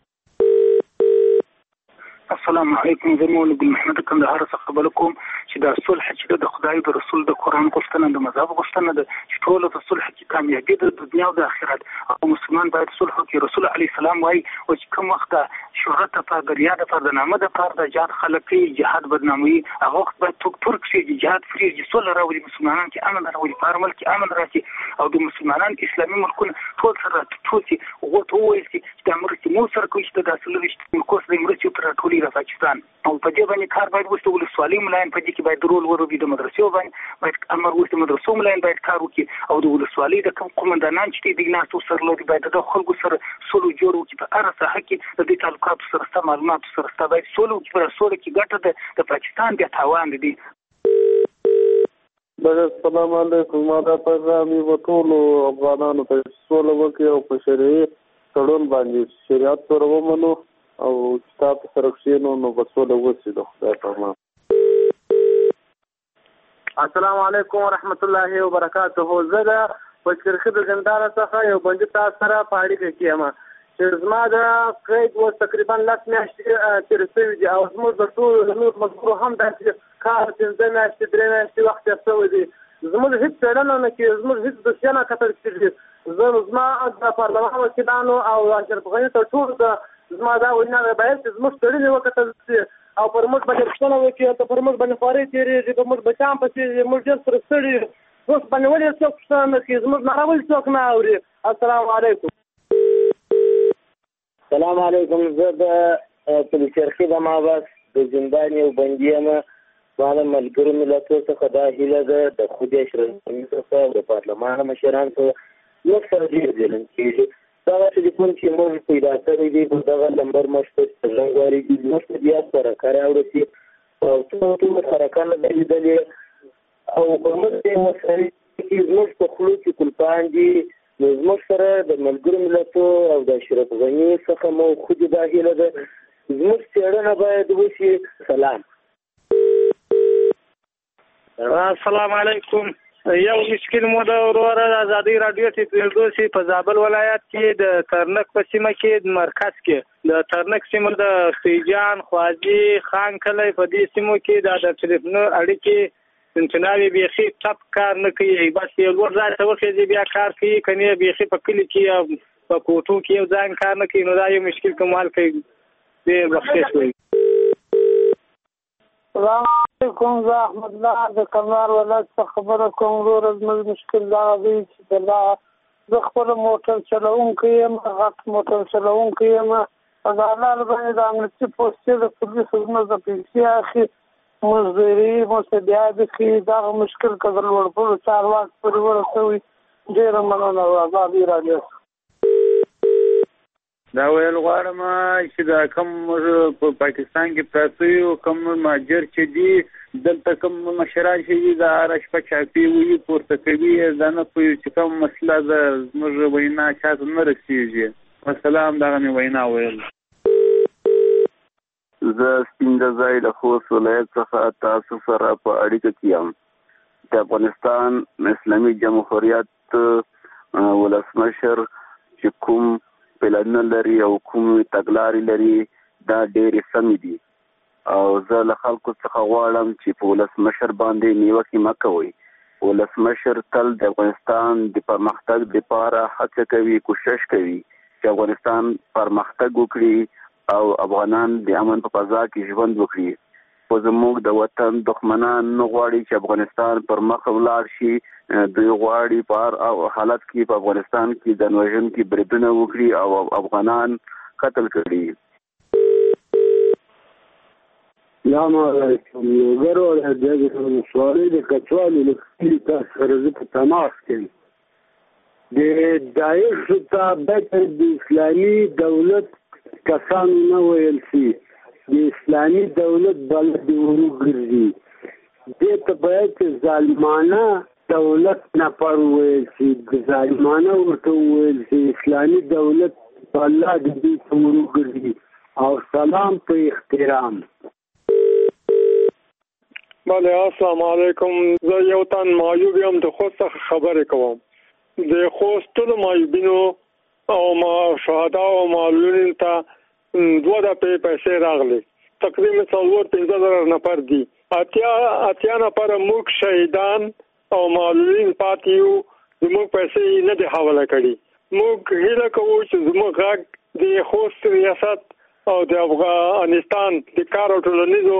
Speaker 20: السلام علیکم. زه مولوي ګل محمد کندهار څخه خبره کوم چې دا صلح چې د خدای د رسول د قرآن غوښتنه د مذهب غوښتنه ده چې ټولو ته صلح کې کامیابي ده د دنیا او د آخرت او مسلمان باید صلح وکړي. رسول علیه السلام وایي چې کوم وخت د شهرت دپاره د ریا دپاره د نامه دپاره د جهاد خلک کوي جهاد بدناموي هغه وخت باید ترک شي چې جهاد پرېږدي صلح راولي مسلمانان کې امن راولي په هر ملک کې امن راشي او د مسلمانان اسلامي ملکونه ټول سره ټول شي هغو ته وویل شي چې دا مرستې مو سره کوي چې د دا څلوېښت ملکو سره مرستې ورته راټولي د پاکستان او په دې باندې کار باید وشي. د ولسوالۍ ملایان په دې کې باید رول ولوبي. د مدرسو باندې باید امر وشي. د مدرسو ملایان باید کار وکړي او د ولسوالۍ د کوم قومندانان چې دي ناستو سرلوړي باید د خلکو سره سولو جوړ وکړي. په هره ساحه کې د دې تعلقاتو سره ستا معلوماتو سره ستا باید سولو وکړي. په سوله کې ګټه د پاکستان بیا تاوان دی.
Speaker 10: السلام علیکم. ما دا پیغام یې ټولو افغانانو ته سوله وکړي او په شرعي تړون باندې شریعت سره ومنو او کتاب سره کښېنو نو به سوله وشي د خدای په امان.
Speaker 15: السلام علیکم ورحمت الله وبرکاته. زه د بچرخي د زندان څخه یو بندي تاسو سره په اړیکه کې یم چې زما د قید اوس تقریبا 10 میاشتې تېرې شوي دي او زموږ د ټولو نور ملګرو هم داسې کار 15 میاشتې 3 میاشتې وخت تېر شوی دی. زموږ هېڅ څېړنه نه کېږي. زموږ هېڅ دوسیه نه کتل کېږي. زما د پارلمان وکیلانو او اشرف غني تر ټولو زما دا وینا ده باید چې زموږ څېړنې وکتل شي او پر موږ باندې پوښتنه وکړي ته پر موږ باندې خوارۍ تېرېږي په موږ بچیان پسې موږ ډېر سره ستړي یو. اوس باندې ولې څوک پوښتنه نه کوي؟ زموږ ناره ولې څوک نه اوري؟ السلام علیکم.
Speaker 17: السلام علیکم. زه د پلچرخي د مابس د زندان یو بندي یم. ما د ملګرو ملتونو څخه دا هیله ده د خدای اشرف غني څخه د پارلمان مشرانو څخه موږ سره ډېر ظلم کېږي. دغه ټلیفون چې موږ پیدا کړی دی په دغه نمبر موږ ته څرګند غواړي چې موږ ته بیا سرکه راوړي او ټول سرکه نه دی لیدلې او په موږ یې مسایل کې زموږ په خولو کې کلپان دي. نو زموږ سره د ملګرو ملتونو او د اشرف غني څخه مو خود دا هیله ده زموږ څېړنه باید وشي. سلام.
Speaker 18: السلام علیکم.
Speaker 3: یو مشکل مو د وروره د ازادي رادیو ته پرېږدو چې په زابل ولایت کې د ترنک په سیمه کې مرکز کې د ترنک سیمه د خیجان خوازي خان کلی په دې سیمو کې د ټلیفون اړیکې انتناوي بیخي ټپ کار نه کوي بس یو ور ځای ته وخېږي بیا کار کوي کني بیخي په کلی کې په کوټو کې یو ځان کار نه کوي نو دا یو مشکل کمال کوي دې وخت شوی.
Speaker 11: السلام علیکم زه احمد الله د کندهار ولایت څخه خبره کوم. ورور زموږ مشکل دا دی چې زه خپل موټر چلوونکی یم غټ موټر چلوونکی یم په دالال باندې د امنیتي پوستې د پولیسو زموږ د پیسې اخي مزدوري مصدیات کې دا مشکل کړل ورپور چارواک پورې ورسوي. ډېره مننه ازادي رادیو.
Speaker 5: دا ویل غواړم چې دا کوم په پاکستان کې پراته یو کوم مهاجر چې دي دلته کوم مشران چې دي دا رشوه چاپي وي پورته کوي دا نه پوهېږي چې کوم مسله ده زموږ وینا چاته نه رسېږي. والسلام دغه مې وینا ویل.
Speaker 10: زه سپین ځای د خوست ولایت څخه تاسو سره په اړیکه کې یم. د افغانستان اسلامي جمهوریت ولسمشر چې کوم پلانونه لري او کوم تګلارې لري دا ډېرې سمې دي او زه له خلکو څخه غواړم چې په ولسمشر باندې نیوکې مه کوئ. ولسمشر تل د افغانستان د پرمختګ لپاره هڅه کوي کوشش کوي چې افغانستان پرمختګ وکړي او افغانان د امن په فضا کې ژوند وکړي. خو زموږ د وطن دښمنان نه غواړي چې افغانستان پر مخ ولاړ شي. دوی غواړي په هر حالت کې په افغانستان کې د وژنې بریدونه وکړي او افغانان قتل کړي.
Speaker 16: السلام علیکم. یو ګرو د سوالي د کچوالو لکه تاسو سره زه په تماس کې د داعش تابع د اسلامي دولت کسانو نه ویل شي د اسلامي دولت بلد ورګرځي دې ته باید ظالمانه دولت نه پر ویل شي د ظالمانه ورته ویل شي اسلامي دولت بلد دې ورګرځي او سلام په احترام.
Speaker 18: بله السلام علیکم. زه یو تن معیوب یم د خوست څخه خبرې کوم. د خوست ټولو معیوبینو او شهدا او معلولینو ته 2 پیسې راغلي. تقریبا 4-15 نفر دي. اتیا نفر موږ شهیدان او معلولین پاتې یو. زموږ پیسې نه دي حواله کړي. موږ هیله کوو چې زموږ غږ د خوست ریاست او د افغانستان د کار او ټولنیزو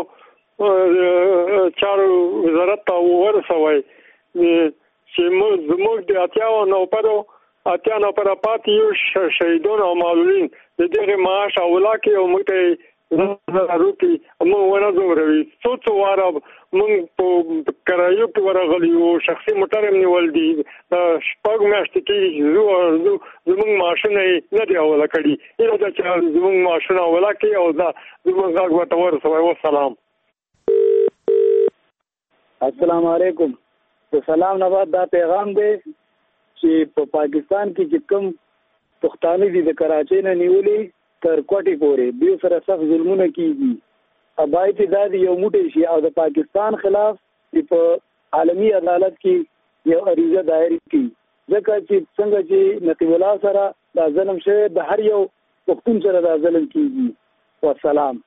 Speaker 18: چارو وزارت ته ورسوي چې زموږ د اتیا نفر پاتې یو شهیدان او معلولین د دغه معاش او ولاکې او موږ ته روپی موږ ونه زوروي. څو واره موږ په کرایو کې ورغلي یو شخصي موټر هم نیول دي. شپږ میاشتې کې زموږ معاشونه نه دي حواله کړي. هیله ده چې زموږ معاشونه حواله کړي او دا زموږ غږ ورته ورسوي. والسلام.
Speaker 19: السلام علیکم. د سلام نه بعد دا پیغام دی چې په پاکستان کې چې کوم پښتانه دي د کراچۍ نه نیولې تر کوټې پورې دوی سره سخت ظلمونه کیږي. باید دا یو موټی شي او د پاکستان خلاف په عالمي عدالت کې یو عریضه دایر کړي ځکه چې څنګه چې نقیب الله سره دا ظلم شوی د هر یو پښتون سره دا ظلم کیږي. والسلام.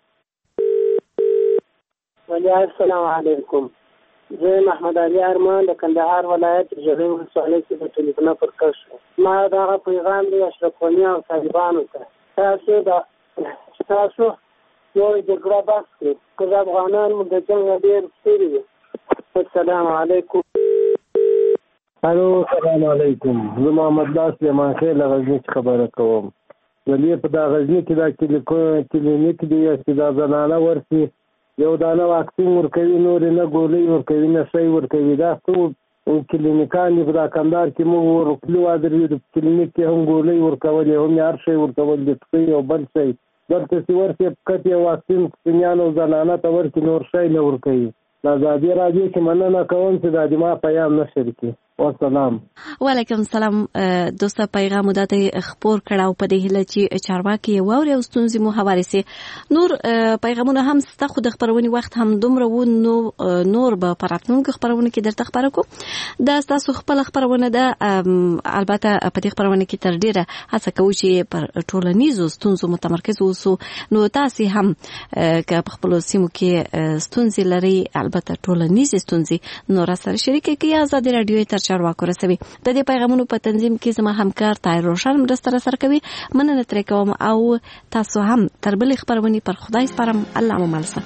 Speaker 26: السلام علیکم. زه محمد علي ارمان د کندهار ولایت جرم ولسوالۍ کې د ټلیفون پر کش ما دا پیغام دی اشرف غنی او طالبانو ته تاسو یو جګړه بس کړئ که افغانان مو د جنګ ډېر ستړي وي. السلام علیکم.
Speaker 16: الو السلام علیکم. زه محمد الله سلیمان خیل غزني خبره کوم. ولې په دا غزني کې دا کلینیک دی چې دا زنانه ورسي یو دانه واکسین ورکوي نور نه ګولۍ ورکوي نه شی ورکوي. دا څو کلینیکان په دا کندهار کې موږ ورکلو درې د کلینیک کې هم ګولۍ ورکولې هم هر شی ورکول د سپي او بل شی دلته چې ورسي کته واکسین سپینانو زنانه ته ورکي نور شی نه ورکوي. د ازادي رادیو کې مننه کوم چې دا دما پیغام نشر کړي.
Speaker 1: والسلام.
Speaker 21: وعلیکم السلام. دوسته پیغام دته خبر کړهو په دې هله چې چارواکي ووري او ستونزې مو حواله سي. نور پیغامونه هم ست خو د خبرونې وخت هم دومره و نور به پراتونکو خبرونه کې درته خبرو کو. دا تاسو خپل خبرونه ده البته په دې خبرونه کې تر ډیره هڅه کوو چې پر ټولنیزو ستونزو متمرکز اوسو. نو تاسو هم که په خپل سیمو کې ستونزې لري البته ټولنیزې ستونزې نور سره شریک کړئ. آزاد رادیو تر چارواکو رسوي. د دې پیغامونو په تنظیم کې زما همکار طاهر روشن مرسته سره کوي. مننه ترې کوم او تاسو هم تر بلې خبرونې پر خدای سپارم. الله مو مل شه.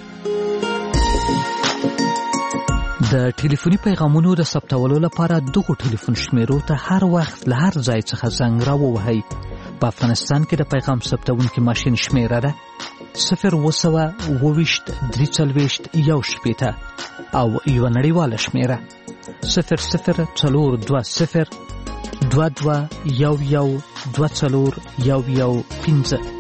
Speaker 4: د ټلیفوني پیغامونو د ثبتولو لپاره دغه ټلیفون شمیرو ته هر وخت له هر ځای څخه زنګ راووهئ. په افغانستان کې د پیغام ثبتونکي ماشین شمیره ده 0202341 او یو نړیواله شمیره 004022 22 11 24 11 15.